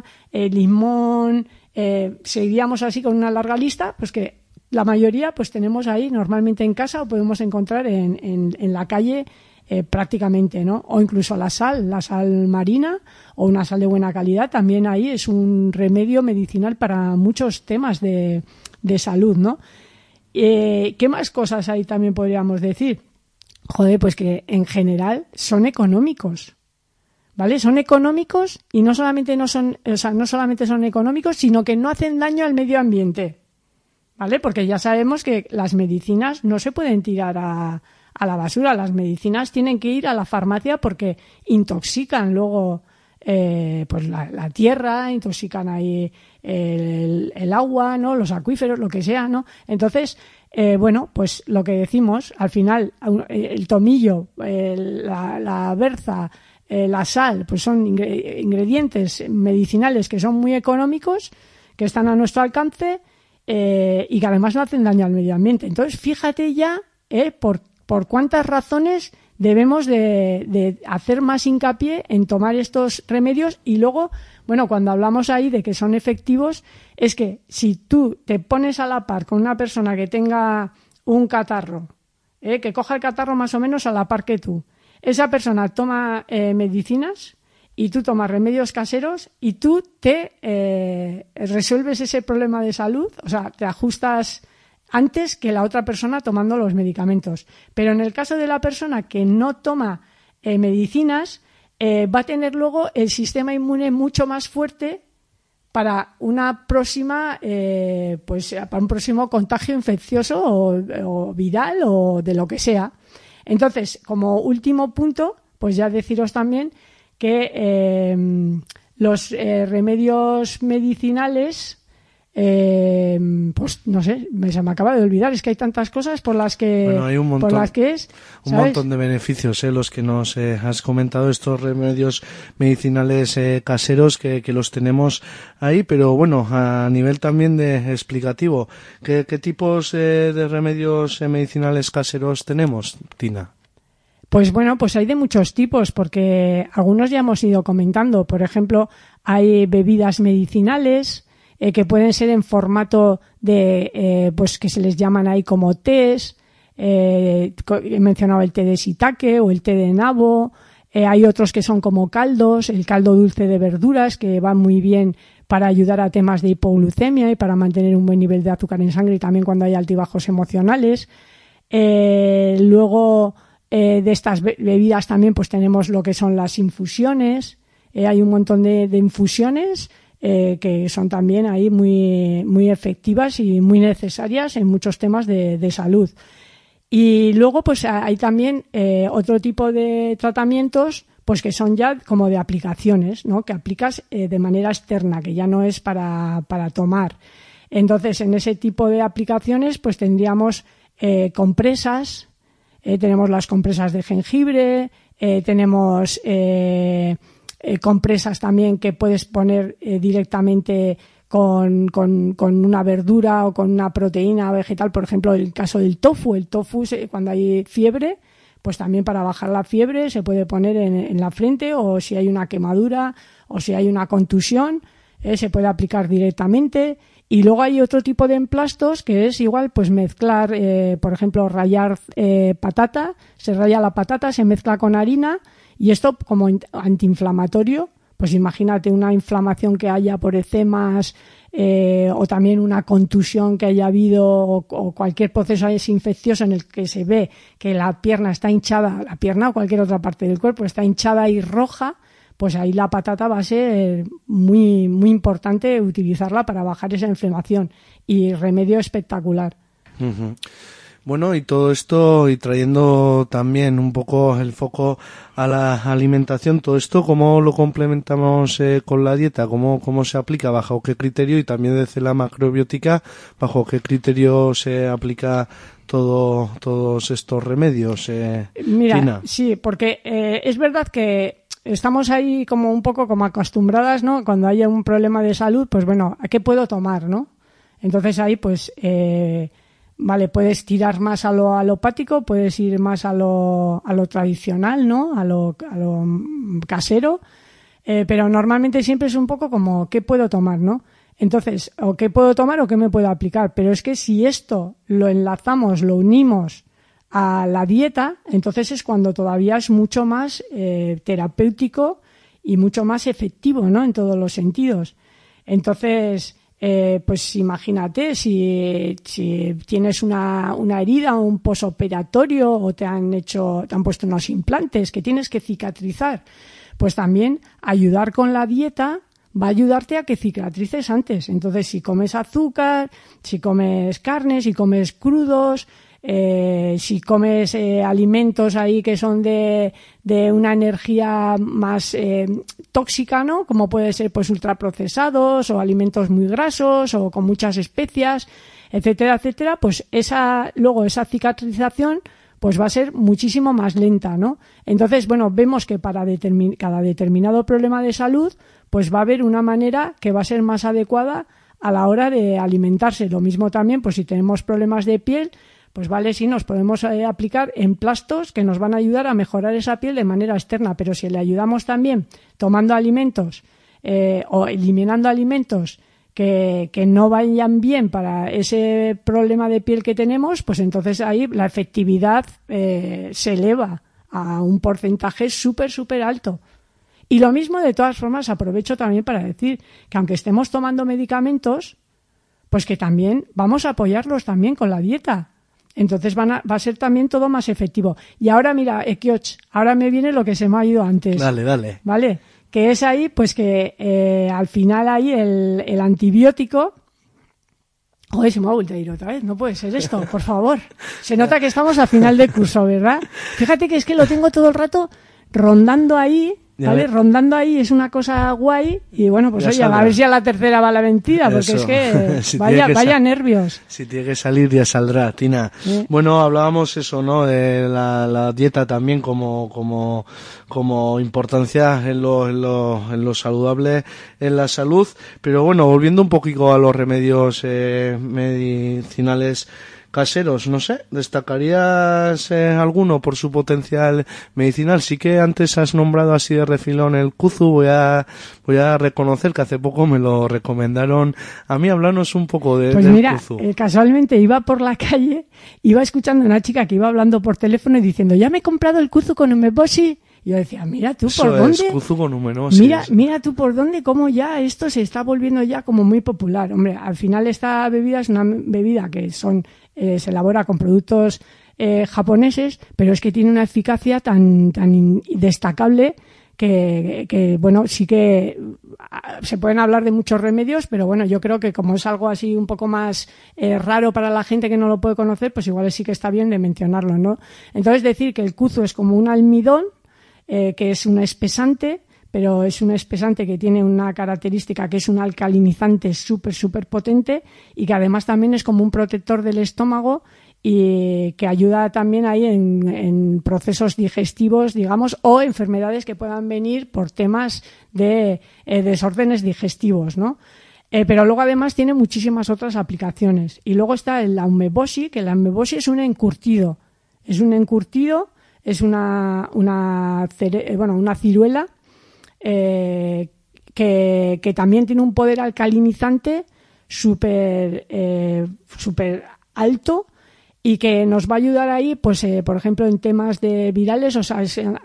limón, seguiríamos así con una larga lista, pues que la mayoría pues tenemos ahí normalmente en casa o podemos encontrar en la calle prácticamente, ¿no? O incluso la sal marina o una sal de buena calidad también ahí es un remedio medicinal para muchos temas de salud, ¿no? ¿Qué más cosas ahí también podríamos decir? Joder, pues que en general son económicos, ¿vale? Son económicos y no solamente son económicos, sino que no hacen daño al medio ambiente, ¿vale? Porque ya sabemos que las medicinas no se pueden tirar a la basura, las medicinas tienen que ir a la farmacia porque intoxican luego pues la tierra, intoxican ahí el agua, ¿no? Los acuíferos, lo que sea, ¿no? Entonces, bueno, pues lo que decimos, al final, el tomillo, la berza, la sal, pues son ingredientes medicinales que son muy económicos, que están a nuestro alcance y que además no hacen daño al medio ambiente. Entonces, fíjate ya por cuántas razones debemos de hacer más hincapié en tomar estos remedios. Y luego, bueno, cuando hablamos ahí de que son efectivos, es que si tú te pones a la par con una persona que tenga un catarro, que coja el catarro más o menos a la par que tú, esa persona toma medicinas y tú tomas remedios caseros y tú te resuelves ese problema de salud, o sea, te ajustas antes que la otra persona tomando los medicamentos. Pero en el caso de la persona que no toma medicinas, va a tener luego el sistema inmune mucho más fuerte para una próxima, para un próximo contagio infeccioso o viral o de lo que sea. Entonces, como último punto, pues ya deciros también que los remedios medicinales, pues no sé, se me acaba de olvidar, es que hay tantas cosas por las que, bueno, hay un montón, por las que es, un ¿sabes? montón de beneficios, los que nos has comentado, estos remedios medicinales caseros que los tenemos ahí, pero bueno, a nivel también de explicativo, ¿qué tipos de remedios medicinales caseros tenemos, Tina? Pues bueno, pues hay de muchos tipos, porque algunos ya hemos ido comentando. Por ejemplo, hay bebidas medicinales que pueden ser en formato de, pues que se les llaman ahí como tés. He mencionado el té de shiitake o el té de nabo. Hay otros que son como caldos, el caldo dulce de verduras, que va muy bien para ayudar a temas de hipoglucemia y para mantener un buen nivel de azúcar en sangre y también cuando hay altibajos emocionales. Luego, de estas bebidas también pues tenemos lo que son las infusiones. Hay un montón de infusiones que son también ahí muy efectivas y muy necesarias en muchos temas de salud. Y luego pues hay también otro tipo de tratamientos pues que son ya como de aplicaciones, ¿no? Que aplicas de manera externa, que ya no es para tomar. Entonces, en ese tipo de aplicaciones pues tendríamos compresas, tenemos las compresas de jengibre, tenemos compresas también que puedes poner directamente con una verdura o con una proteína vegetal, por ejemplo, el caso del tofu. El tofu, cuando hay fiebre, pues también para bajar la fiebre se puede poner en la frente, o si hay una quemadura o si hay una contusión, se puede aplicar directamente. Y luego hay otro tipo de emplastos que es igual, pues mezclar, por ejemplo, rallar patata, se raya la patata, se mezcla con harina y esto como antiinflamatorio, pues imagínate una inflamación que haya por eczemas o también una contusión que haya habido o cualquier proceso infeccioso en el que se ve que la pierna está hinchada, la pierna o cualquier otra parte del cuerpo está hinchada y roja, pues ahí la patata va a ser muy, muy importante utilizarla para bajar esa inflamación y remedio espectacular. Uh-huh. Bueno, y todo esto, y trayendo también un poco el foco a la alimentación, todo esto, ¿cómo lo complementamos con la dieta? ¿Cómo se aplica? ¿Bajo qué criterio? Y también desde la macrobiótica, ¿bajo qué criterio se aplica todos estos remedios? Mira, Tina. Sí, porque es verdad que estamos ahí como un poco como acostumbradas, ¿no? Cuando haya un problema de salud, pues bueno, ¿a qué puedo tomar, no? Entonces ahí, pues, vale, puedes tirar más a lo alopático, puedes ir más a lo tradicional, ¿no? A lo casero, pero normalmente siempre es un poco como ¿qué puedo tomar, no? Entonces, o qué puedo tomar o qué me puedo aplicar. Pero es que si esto lo enlazamos, lo unimos a la dieta, entonces es cuando todavía es mucho más terapéutico y mucho más efectivo, ¿no? En todos los sentidos. Entonces, pues imagínate si tienes una herida o un posoperatorio o te han puesto unos implantes que tienes que cicatrizar, pues también ayudar con la dieta va a ayudarte a que cicatrices antes. Entonces, si comes azúcar, si comes carne, si comes crudos, si comes alimentos ahí que son de una energía más tóxica, ¿no? Como puede ser pues ultraprocesados o alimentos muy grasos o con muchas especias, etcétera, etcétera, pues esa cicatrización pues va a ser muchísimo más lenta, ¿no? Entonces, bueno, vemos que para cada determinado problema de salud, pues va a haber una manera que va a ser más adecuada a la hora de alimentarse. Lo mismo también, pues si tenemos problemas de piel, pues vale, sí, nos podemos aplicar emplastos que nos van a ayudar a mejorar esa piel de manera externa, pero si le ayudamos también tomando alimentos o eliminando alimentos que no vayan bien para ese problema de piel que tenemos, pues entonces ahí la efectividad se eleva a un porcentaje súper, súper alto. Y lo mismo, de todas formas, aprovecho también para decir que aunque estemos tomando medicamentos, pues que también vamos a apoyarlos también con la dieta. Entonces va a ser también todo más efectivo. Y ahora, mira, Ekioch, ahora me viene lo que se me ha ido antes. Dale. ¿Vale? Que es ahí, pues que al final ahí el antibiótico... Joder, se me ha vuelto a ir otra vez. No puede ser esto, por favor. Se nota que estamos a final de curso, ¿verdad? Fíjate que es que lo tengo todo el rato rondando ahí... ¿Vale? Rondando ahí es una cosa guay y bueno, pues oye, a ver si a la tercera va la mentira, porque es que si vaya nervios. Si tiene que salir ya saldrá, Tina. Bueno, hablábamos eso, ¿no? De la dieta también como importancia en lo saludable, en la salud, pero bueno, volviendo un poquito a los remedios medicinales caseros, no sé, ¿destacarías alguno por su potencial medicinal? Sí que antes has nombrado así de refilón el kuzu, voy a reconocer que hace poco me lo recomendaron a mí. Hablarnos un poco del kuzu. Casualmente iba por la calle, iba escuchando a una chica que iba hablando por teléfono y diciendo, ya me he comprado el kuzu con umeboshi. Y yo decía, mira tú por dónde. Es kuzu con umeboshi. Mira tú por dónde, cómo ya esto se está volviendo ya como muy popular. Hombre, al final esta bebida es una bebida que se elabora con productos japoneses, pero es que tiene una eficacia tan destacable que bueno, sí que se pueden hablar de muchos remedios, pero bueno, yo creo que como es algo así un poco más raro para la gente que no lo puede conocer, pues igual sí que está bien de mencionarlo, ¿no? Entonces decir que el kuzu es como un almidón, que es un espesante, pero es un espesante que tiene una característica que es un alcalinizante súper, súper potente y que además también es como un protector del estómago y que ayuda también ahí en procesos digestivos, digamos, o enfermedades que puedan venir por temas de desórdenes digestivos, ¿no? Pero luego además tiene muchísimas otras aplicaciones. Y luego está el umeboshi, que el umeboshi es un encurtido. Es una ciruela que también tiene un poder alcalinizante súper alto y que nos va a ayudar ahí, pues por ejemplo en temas de virales, o sea,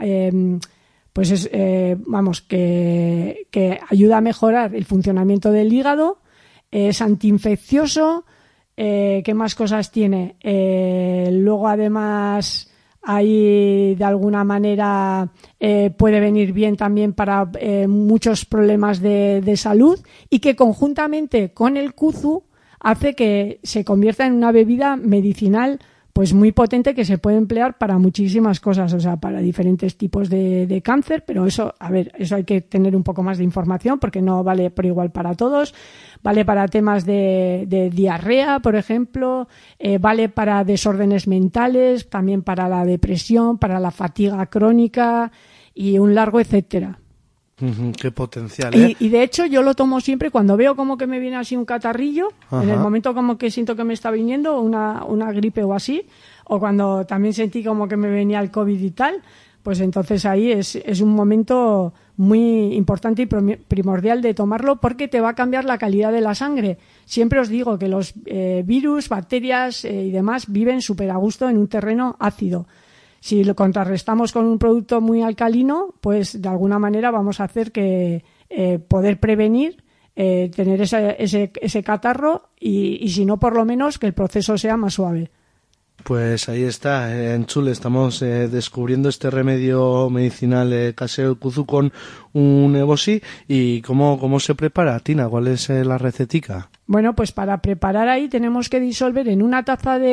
que ayuda a mejorar el funcionamiento del hígado, es antiinfeccioso. ¿Qué más cosas tiene? Luego además ahí de alguna manera puede venir bien también para muchos problemas de salud y que conjuntamente con el kuzu hace que se convierta en una bebida medicinal pues muy potente que se puede emplear para muchísimas cosas, o sea, para diferentes tipos de cáncer, pero eso hay que tener un poco más de información porque no vale por igual para todos. Vale para temas de diarrea, por ejemplo, vale para desórdenes mentales, también para la depresión, para la fatiga crónica y un largo etcétera. Qué potencial, Y de hecho yo lo tomo siempre cuando veo como que me viene así un catarrillo, en el momento como que siento que me está viniendo una gripe o así, o cuando también sentí como que me venía el COVID y tal, pues entonces ahí es un momento muy importante y primordial de tomarlo porque te va a cambiar la calidad de la sangre. Siempre os digo que los virus, bacterias y demás viven súper a gusto en un terreno ácido. Si lo contrarrestamos con un producto muy alcalino, pues de alguna manera vamos a hacer que poder prevenir tener ese catarro y si no, por lo menos que el proceso sea más suave. Pues ahí está, en Chule estamos descubriendo este remedio medicinal casero kuzu con un ebosi. ¿Y cómo se prepara, Tina? ¿Cuál es la recetica? Bueno, pues para preparar ahí tenemos que disolver en una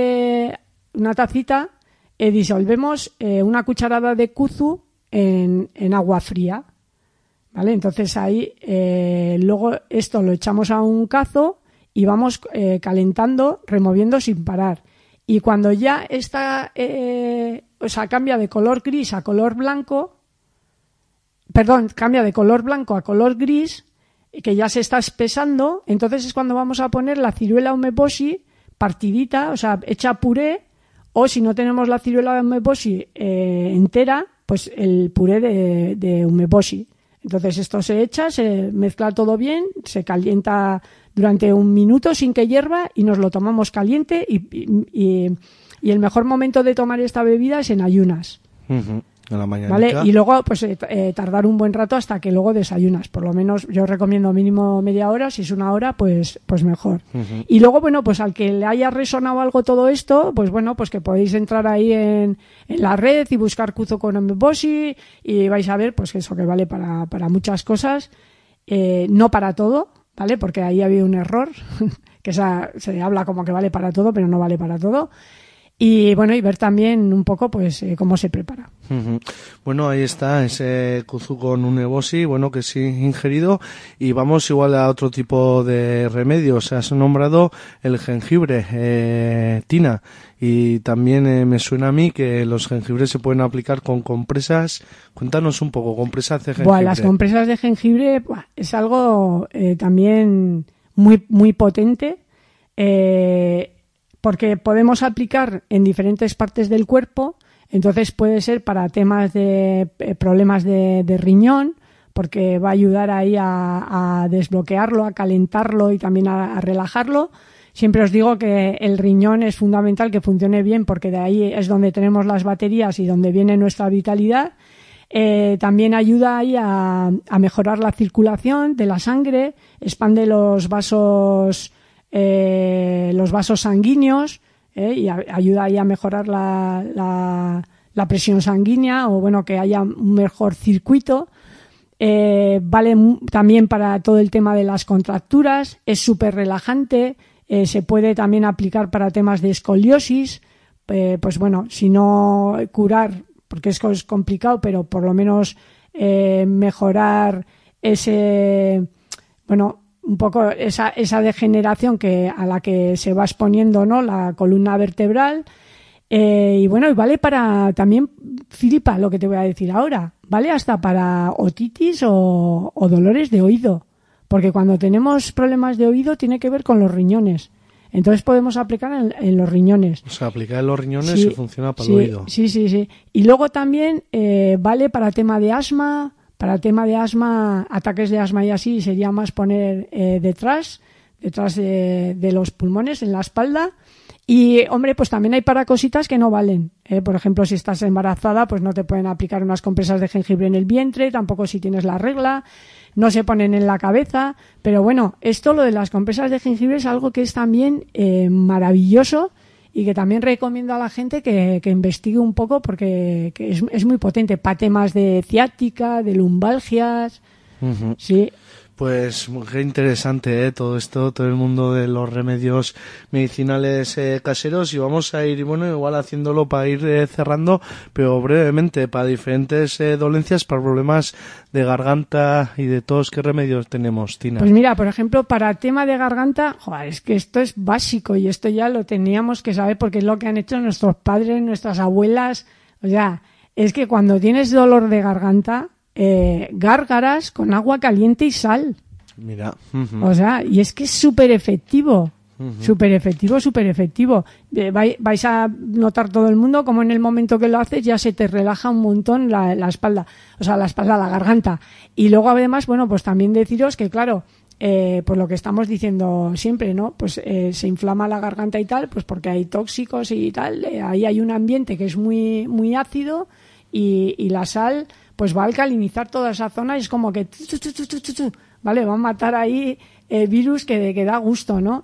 tacita, disolvemos una cucharada de kuzu en agua fría, ¿vale? Entonces ahí luego esto lo echamos a un cazo y vamos calentando, removiendo sin parar. Y cuando ya está, cambia de color gris a color blanco, cambia de color blanco a color gris, que ya se está espesando, entonces es cuando vamos a poner la ciruela umeboshi partidita, o sea, hecha puré, o si no tenemos la ciruela umeboshi entera, pues el puré de umeboshi. Entonces esto se echa, se mezcla todo bien, se calienta durante 1 minuto sin que hierva y nos lo tomamos caliente y el mejor momento de tomar esta bebida es en ayunas. En la mañana. ¿Vale? Y luego pues tardar un buen rato hasta que luego desayunas. Por lo menos yo recomiendo mínimo media hora, si es 1 hora pues mejor. Y luego, bueno, pues al que le haya resonado algo todo esto, pues bueno, pues que podéis entrar ahí en la red y buscar kuzu con umeboshi y vais a ver pues eso que vale para muchas cosas, no para todo, ¿vale? Porque ahí ha habido un error, que se habla como que vale para todo, pero no vale para todo. Y bueno, y ver también un poco pues cómo se prepara. Bueno, ahí está ese kuzu con un ebosi, bueno, que sí ingerido. Y vamos igual a otro tipo de remedios. Has nombrado el jengibre, Tina, y también me suena a mí que los jengibres se pueden aplicar con compresas. Cuéntanos un poco, compresas de jengibre. Las compresas de jengibre es algo también muy, muy potente, porque podemos aplicar en diferentes partes del cuerpo. Entonces puede ser para temas de problemas de riñón, porque va a ayudar ahí a desbloquearlo, a calentarlo y también a relajarlo. Siempre os digo que el riñón es fundamental que funcione bien, porque de ahí es donde tenemos las baterías y donde viene nuestra vitalidad. También ayuda ahí a mejorar la circulación de la sangre, expande los vasos sanguíneos, y ayuda ahí a mejorar la presión sanguínea, o bueno, que haya un mejor circuito. Vale también para todo el tema de las contracturas, es súper relajante, se puede también aplicar para temas de escoliosis, pues bueno, si no curar, porque es complicado, pero por lo menos mejorar un poco esa degeneración a la que se va exponiendo, ¿no?, la columna vertebral. Y bueno, y vale para también, flipa lo que te voy a decir ahora, vale hasta para otitis o dolores de oído, porque cuando tenemos problemas de oído tiene que ver con los riñones. Entonces podemos aplicar en los riñones. O sea, aplicar en los riñones y funciona para el oído. Sí. Y luego también vale para tema de asma. Para tema de asma, ataques de asma y así, sería más poner detrás de los pulmones, en la espalda. Y, hombre, pues también hay para cositas que no valen. Por ejemplo, si estás embarazada, pues no te pueden aplicar unas compresas de jengibre en el vientre, tampoco si tienes la regla, no se ponen en la cabeza. Pero bueno, lo de las compresas de jengibre es algo que es también maravilloso, y que también recomiendo a la gente que investigue un poco, porque que es muy potente para temas de ciática, de lumbalgias. Sí. Pues qué interesante, todo esto, todo el mundo de los remedios medicinales caseros, y vamos a ir, bueno, igual haciéndolo para ir cerrando, pero brevemente, para diferentes dolencias, para problemas de garganta y de tos. ¿Qué remedios tenemos, Tina? Pues mira, por ejemplo, para tema de garganta, es que esto es básico y esto ya lo teníamos que saber, porque es lo que han hecho nuestros padres, nuestras abuelas. O sea, es que cuando tienes dolor de garganta, gárgaras con agua caliente y sal. Mira. O sea, y es que es súper efectivo. Súper efectivo. Vais a notar todo el mundo como en el momento que lo haces ya se te relaja un montón la espalda. O sea, la garganta. Y luego además, bueno, pues también deciros que, claro, por lo que estamos diciendo siempre, ¿no? Pues se inflama la garganta y tal, pues porque hay tóxicos y tal. Ahí hay un ambiente que es muy, muy ácido, y la sal pues va a alcalinizar toda esa zona, y es como que ¿vale? Va a matar ahí virus que da gusto, ¿no?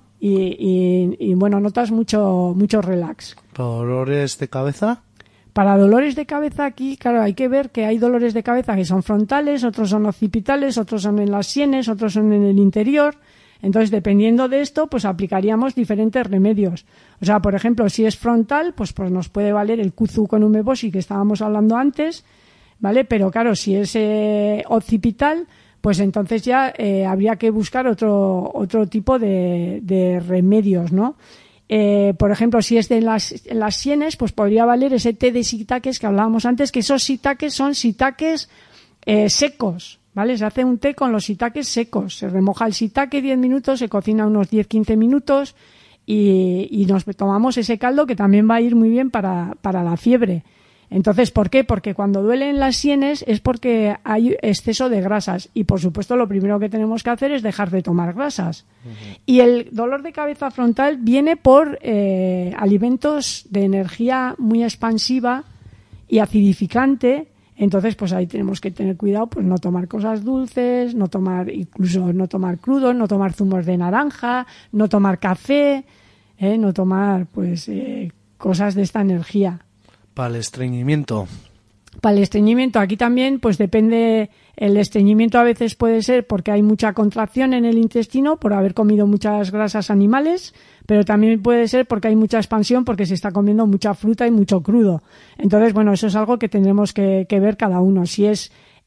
Y bueno, notas mucho relax. ¿Dolores de cabeza? Para dolores de cabeza aquí, claro, hay que ver que hay dolores de cabeza que son frontales, otros son occipitales, otros son en las sienes, otros son en el interior. Entonces, dependiendo de esto, pues aplicaríamos diferentes remedios. O sea, por ejemplo, si es frontal, pues nos puede valer el kuzu con umeboshi que estábamos hablando antes, ¿vale? Pero claro, si es occipital, pues entonces ya habría que buscar otro tipo de remedios, ¿no? Por ejemplo, si es de las sienes, pues podría valer ese té de shiitakes que hablábamos antes, que esos shiitakes son shiitakes secos, ¿vale? Se hace un té con los shiitakes secos. Se remoja el shiitake 10 minutos, se cocina unos 10-15 minutos y nos tomamos ese caldo que también va a ir muy bien para la fiebre. Entonces, ¿por qué? Porque cuando duelen las sienes es porque hay exceso de grasas y, por supuesto, lo primero que tenemos que hacer es dejar de tomar grasas. Uh-huh. Y el dolor de cabeza frontal viene por alimentos de energía muy expansiva y acidificante. Entonces, pues ahí tenemos que tener cuidado, pues no tomar cosas dulces, incluso no tomar crudos, no tomar zumos de naranja, no tomar café, no tomar, pues, cosas de esta energía. Para el estreñimiento. Para el estreñimiento, aquí también, pues depende. El estreñimiento a veces puede ser porque hay mucha contracción en el intestino por haber comido muchas grasas animales, pero también puede ser porque hay mucha expansión porque se está comiendo mucha fruta y mucho crudo. Entonces, bueno, eso es algo que tendremos que ver cada uno. Si es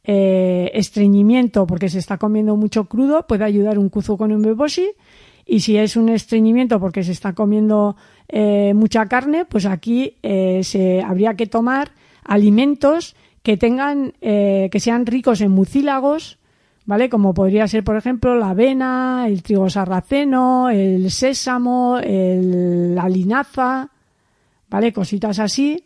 estreñimiento porque se está comiendo mucho crudo, puede ayudar un kuzu con umeboshi. Y si es un estreñimiento porque se está comiendo mucha carne, pues aquí habría que tomar alimentos que tengan que sean ricos en mucílagos, ¿vale? Como podría ser, por ejemplo, la avena, el trigo sarraceno, el sésamo, la linaza, ¿vale? Cositas así,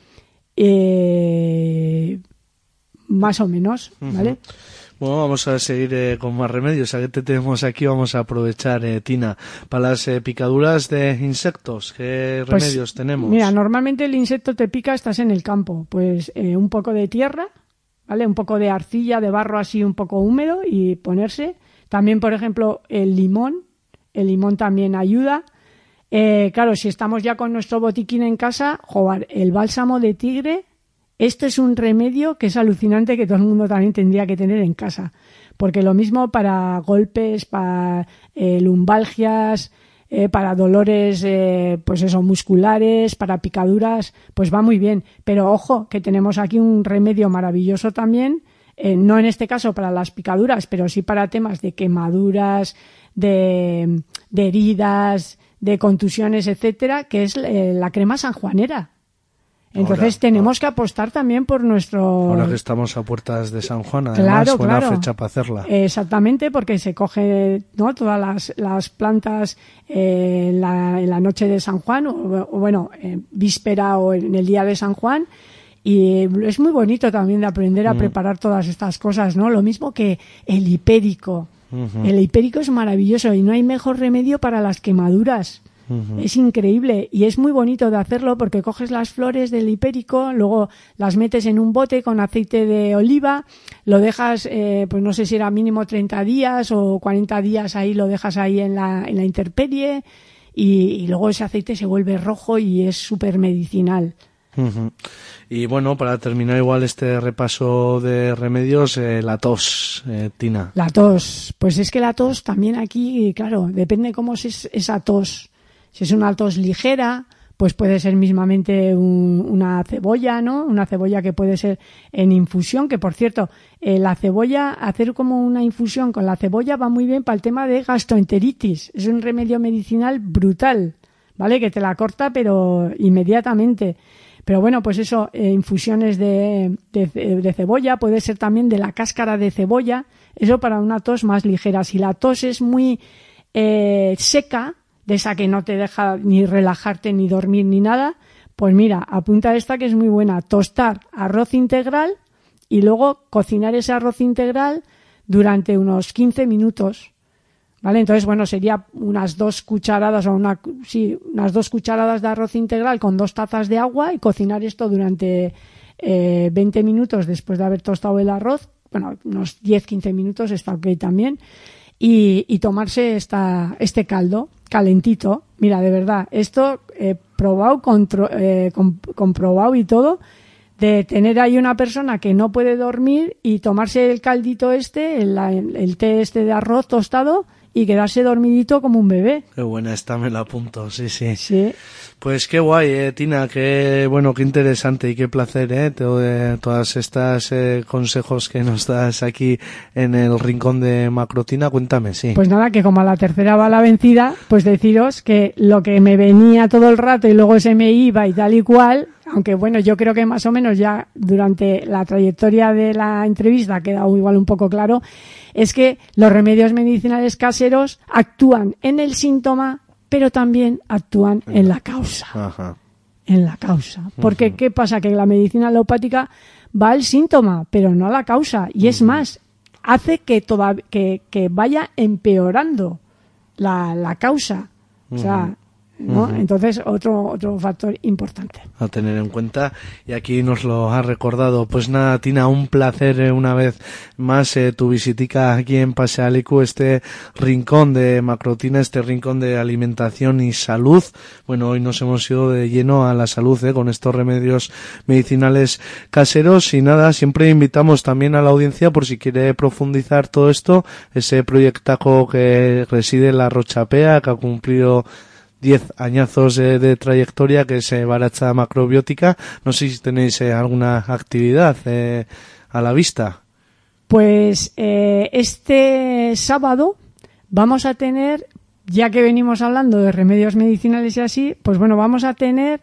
más o menos, ¿vale? Uh-huh. Bueno, vamos a seguir con más remedios. Ya que te tenemos aquí, vamos a aprovechar, Tina. Para las picaduras de insectos, ¿qué remedios tenemos? Mira, normalmente el insecto te pica, estás en el campo. Pues un poco de tierra, ¿vale? Un poco de arcilla, de barro así un poco húmedo y ponerse. También, por ejemplo, el limón también ayuda. Claro, si estamos ya con nuestro botiquín en casa, el bálsamo de tigre. Esto es un remedio que es alucinante, que todo el mundo también tendría que tener en casa. Porque lo mismo para golpes, para lumbalgias, para dolores musculares, para picaduras, pues va muy bien. Pero ojo, que tenemos aquí un remedio maravilloso también, no en este caso para las picaduras, pero sí para temas de quemaduras, de heridas, de contusiones, etcétera, que es la crema sanjuanera. Entonces tenemos que apostar también por nuestro... Ahora que estamos a puertas de San Juan, además, buena fecha para hacerla. Exactamente, porque se coge, ¿no?, todas las plantas en la noche de San Juan, víspera o en el día de San Juan, y es muy bonito también de aprender a preparar todas estas cosas, ¿no? Lo mismo que el hipérico. Uh-huh. El hipérico es maravilloso y no hay mejor remedio para las quemaduras. Uh-huh. Es increíble y es muy bonito de hacerlo porque coges las flores del hipérico, luego las metes en un bote con aceite de oliva, lo dejas, pues no sé si era mínimo 30 días o 40 días ahí, lo dejas ahí en la intemperie y luego ese aceite se vuelve rojo y es súper medicinal. Uh-huh. Y bueno, para terminar igual este repaso de remedios, la tos, Tina. La tos, pues es que la tos también aquí, claro, depende cómo es esa tos. Si es una tos ligera, pues puede ser mismamente una cebolla, ¿no? Una cebolla que puede ser en infusión, que por cierto, la cebolla, hacer como una infusión con la cebolla va muy bien para el tema de gastroenteritis. Es un remedio medicinal brutal, ¿vale? Que te la corta, pero inmediatamente. Pero bueno, pues eso, infusiones de cebolla, puede ser también de la cáscara de cebolla, eso para una tos más ligera. Si la tos es muy seca, de esa que no te deja ni relajarte, ni dormir, ni nada, pues mira, apunta esta que es muy buena. Tostar arroz integral y luego cocinar ese arroz integral durante unos 15 minutos, ¿vale? Entonces, bueno, sería unas 2 cucharadas unas 2 cucharadas de arroz integral con 2 tazas de agua y cocinar esto durante 20 minutos después de haber tostado el arroz bueno, unos 10-15 minutos está ok también, y tomarse este caldo calentito. Mira, de verdad, esto probado, comprobado y todo, de tener ahí una persona que no puede dormir y tomarse el caldito el té de arroz tostado y quedarse dormidito como un bebé. Qué buena esta, me la apunto, sí. Sí. Pues qué guay, Tina, qué bueno, qué interesante y qué placer, todas estas consejos que nos das aquí en el rincón de Macrotina. Cuéntame, sí. Pues nada, que como a la tercera va la vencida, pues deciros que lo que me venía todo el rato y luego se me iba y tal y cual, aunque bueno, yo creo que más o menos ya durante la trayectoria de la entrevista ha quedado igual un poco claro, es que los remedios medicinales caseros actúan en el síntoma, pero también actúan en la causa. Ajá. En la causa. Porque ¿qué pasa? Que la medicina alopática va al síntoma, pero no a la causa. Y es más, hace que vaya empeorando la causa. O sea, ¿no? Entonces, otro factor importante a tener en cuenta, y aquí nos lo ha recordado. Pues nada, Tina, un placer una vez más tu visitica aquí en Pasealeku, este rincón de Macrotina, este rincón de alimentación y salud. Bueno, hoy nos hemos ido de lleno a la salud con estos remedios medicinales caseros, y nada, siempre invitamos también a la audiencia, por si quiere profundizar todo esto, ese proyectaco que reside en la Rochapea, que ha cumplido 10 añazos de trayectoria, que es Baratza Macrobiótica. No sé si tenéis alguna actividad a la vista. Pues este sábado vamos a tener, ya que venimos hablando de remedios medicinales y así, pues bueno, vamos a tener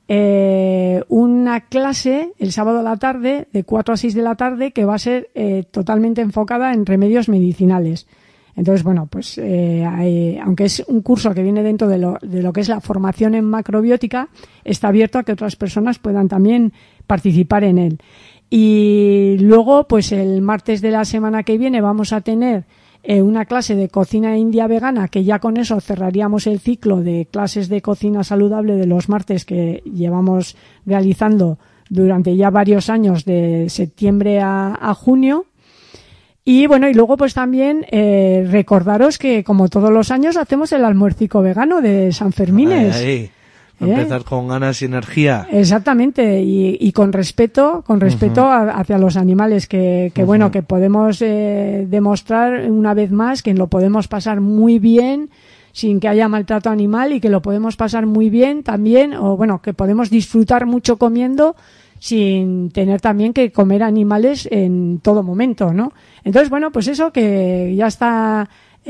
una clase el sábado a la tarde, de 4 a 6 de la tarde, que va a ser totalmente enfocada en remedios medicinales. Entonces, bueno, pues aunque es un curso que viene dentro de lo que es la formación en macrobiótica, está abierto a que otras personas puedan también participar en él. Y luego, pues el martes de la semana que viene vamos a tener una clase de cocina india vegana, que ya con eso cerraríamos el ciclo de clases de cocina saludable de los martes que llevamos realizando durante ya varios años, de septiembre a junio. Y bueno, y luego pues también recordaros que como todos los años hacemos el almuercico vegano de San Fermines. Ahí. Empezar con ganas y energía. Exactamente, y con respeto hacia los animales, que bueno, que podemos demostrar una vez más que lo podemos pasar muy bien sin que haya maltrato animal, y que lo podemos pasar muy bien también, o bueno, que podemos disfrutar mucho comiendo sin tener también que comer animales en todo momento, ¿no? Entonces, bueno, pues eso, que ya está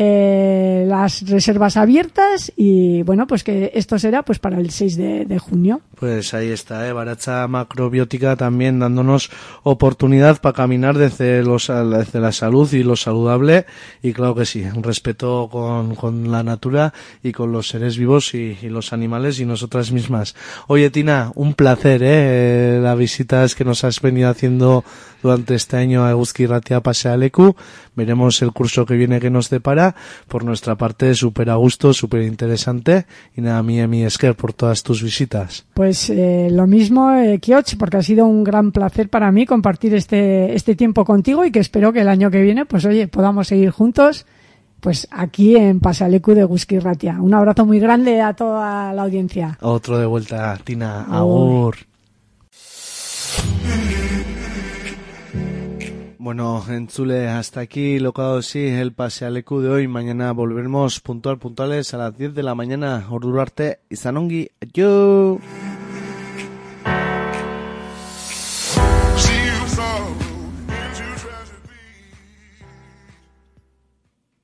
las reservas abiertas, y bueno, pues que esto será pues para el 6 de junio. Pues ahí está, Baratza Macrobiótica también dándonos oportunidad para caminar desde la salud y lo saludable, y claro que sí, un respeto con la natura y con los seres vivos y los animales y nosotras mismas. Oye, Tina, un placer, las visitas que nos has venido haciendo durante este año a Eguzki Irratia Pasealeku. Veremos el curso que viene que nos depara. Por nuestra parte, súper a gusto, súper interesante, y nada, mi esker por todas tus visitas. Pues lo mismo, Kioch, porque ha sido un gran placer para mí compartir este tiempo contigo, y que espero que el año que viene, pues oye, podamos seguir juntos, pues aquí en Pasealeku de Eguzki Irratia. Un abrazo muy grande a toda la audiencia. Otro de vuelta, Tina. Agur. Bueno, entzule, hasta aquí locado sí el Pasealeku de hoy. Mañana volveremos puntuales a las 10 de la mañana. Ordura arte, izan ongi, yo.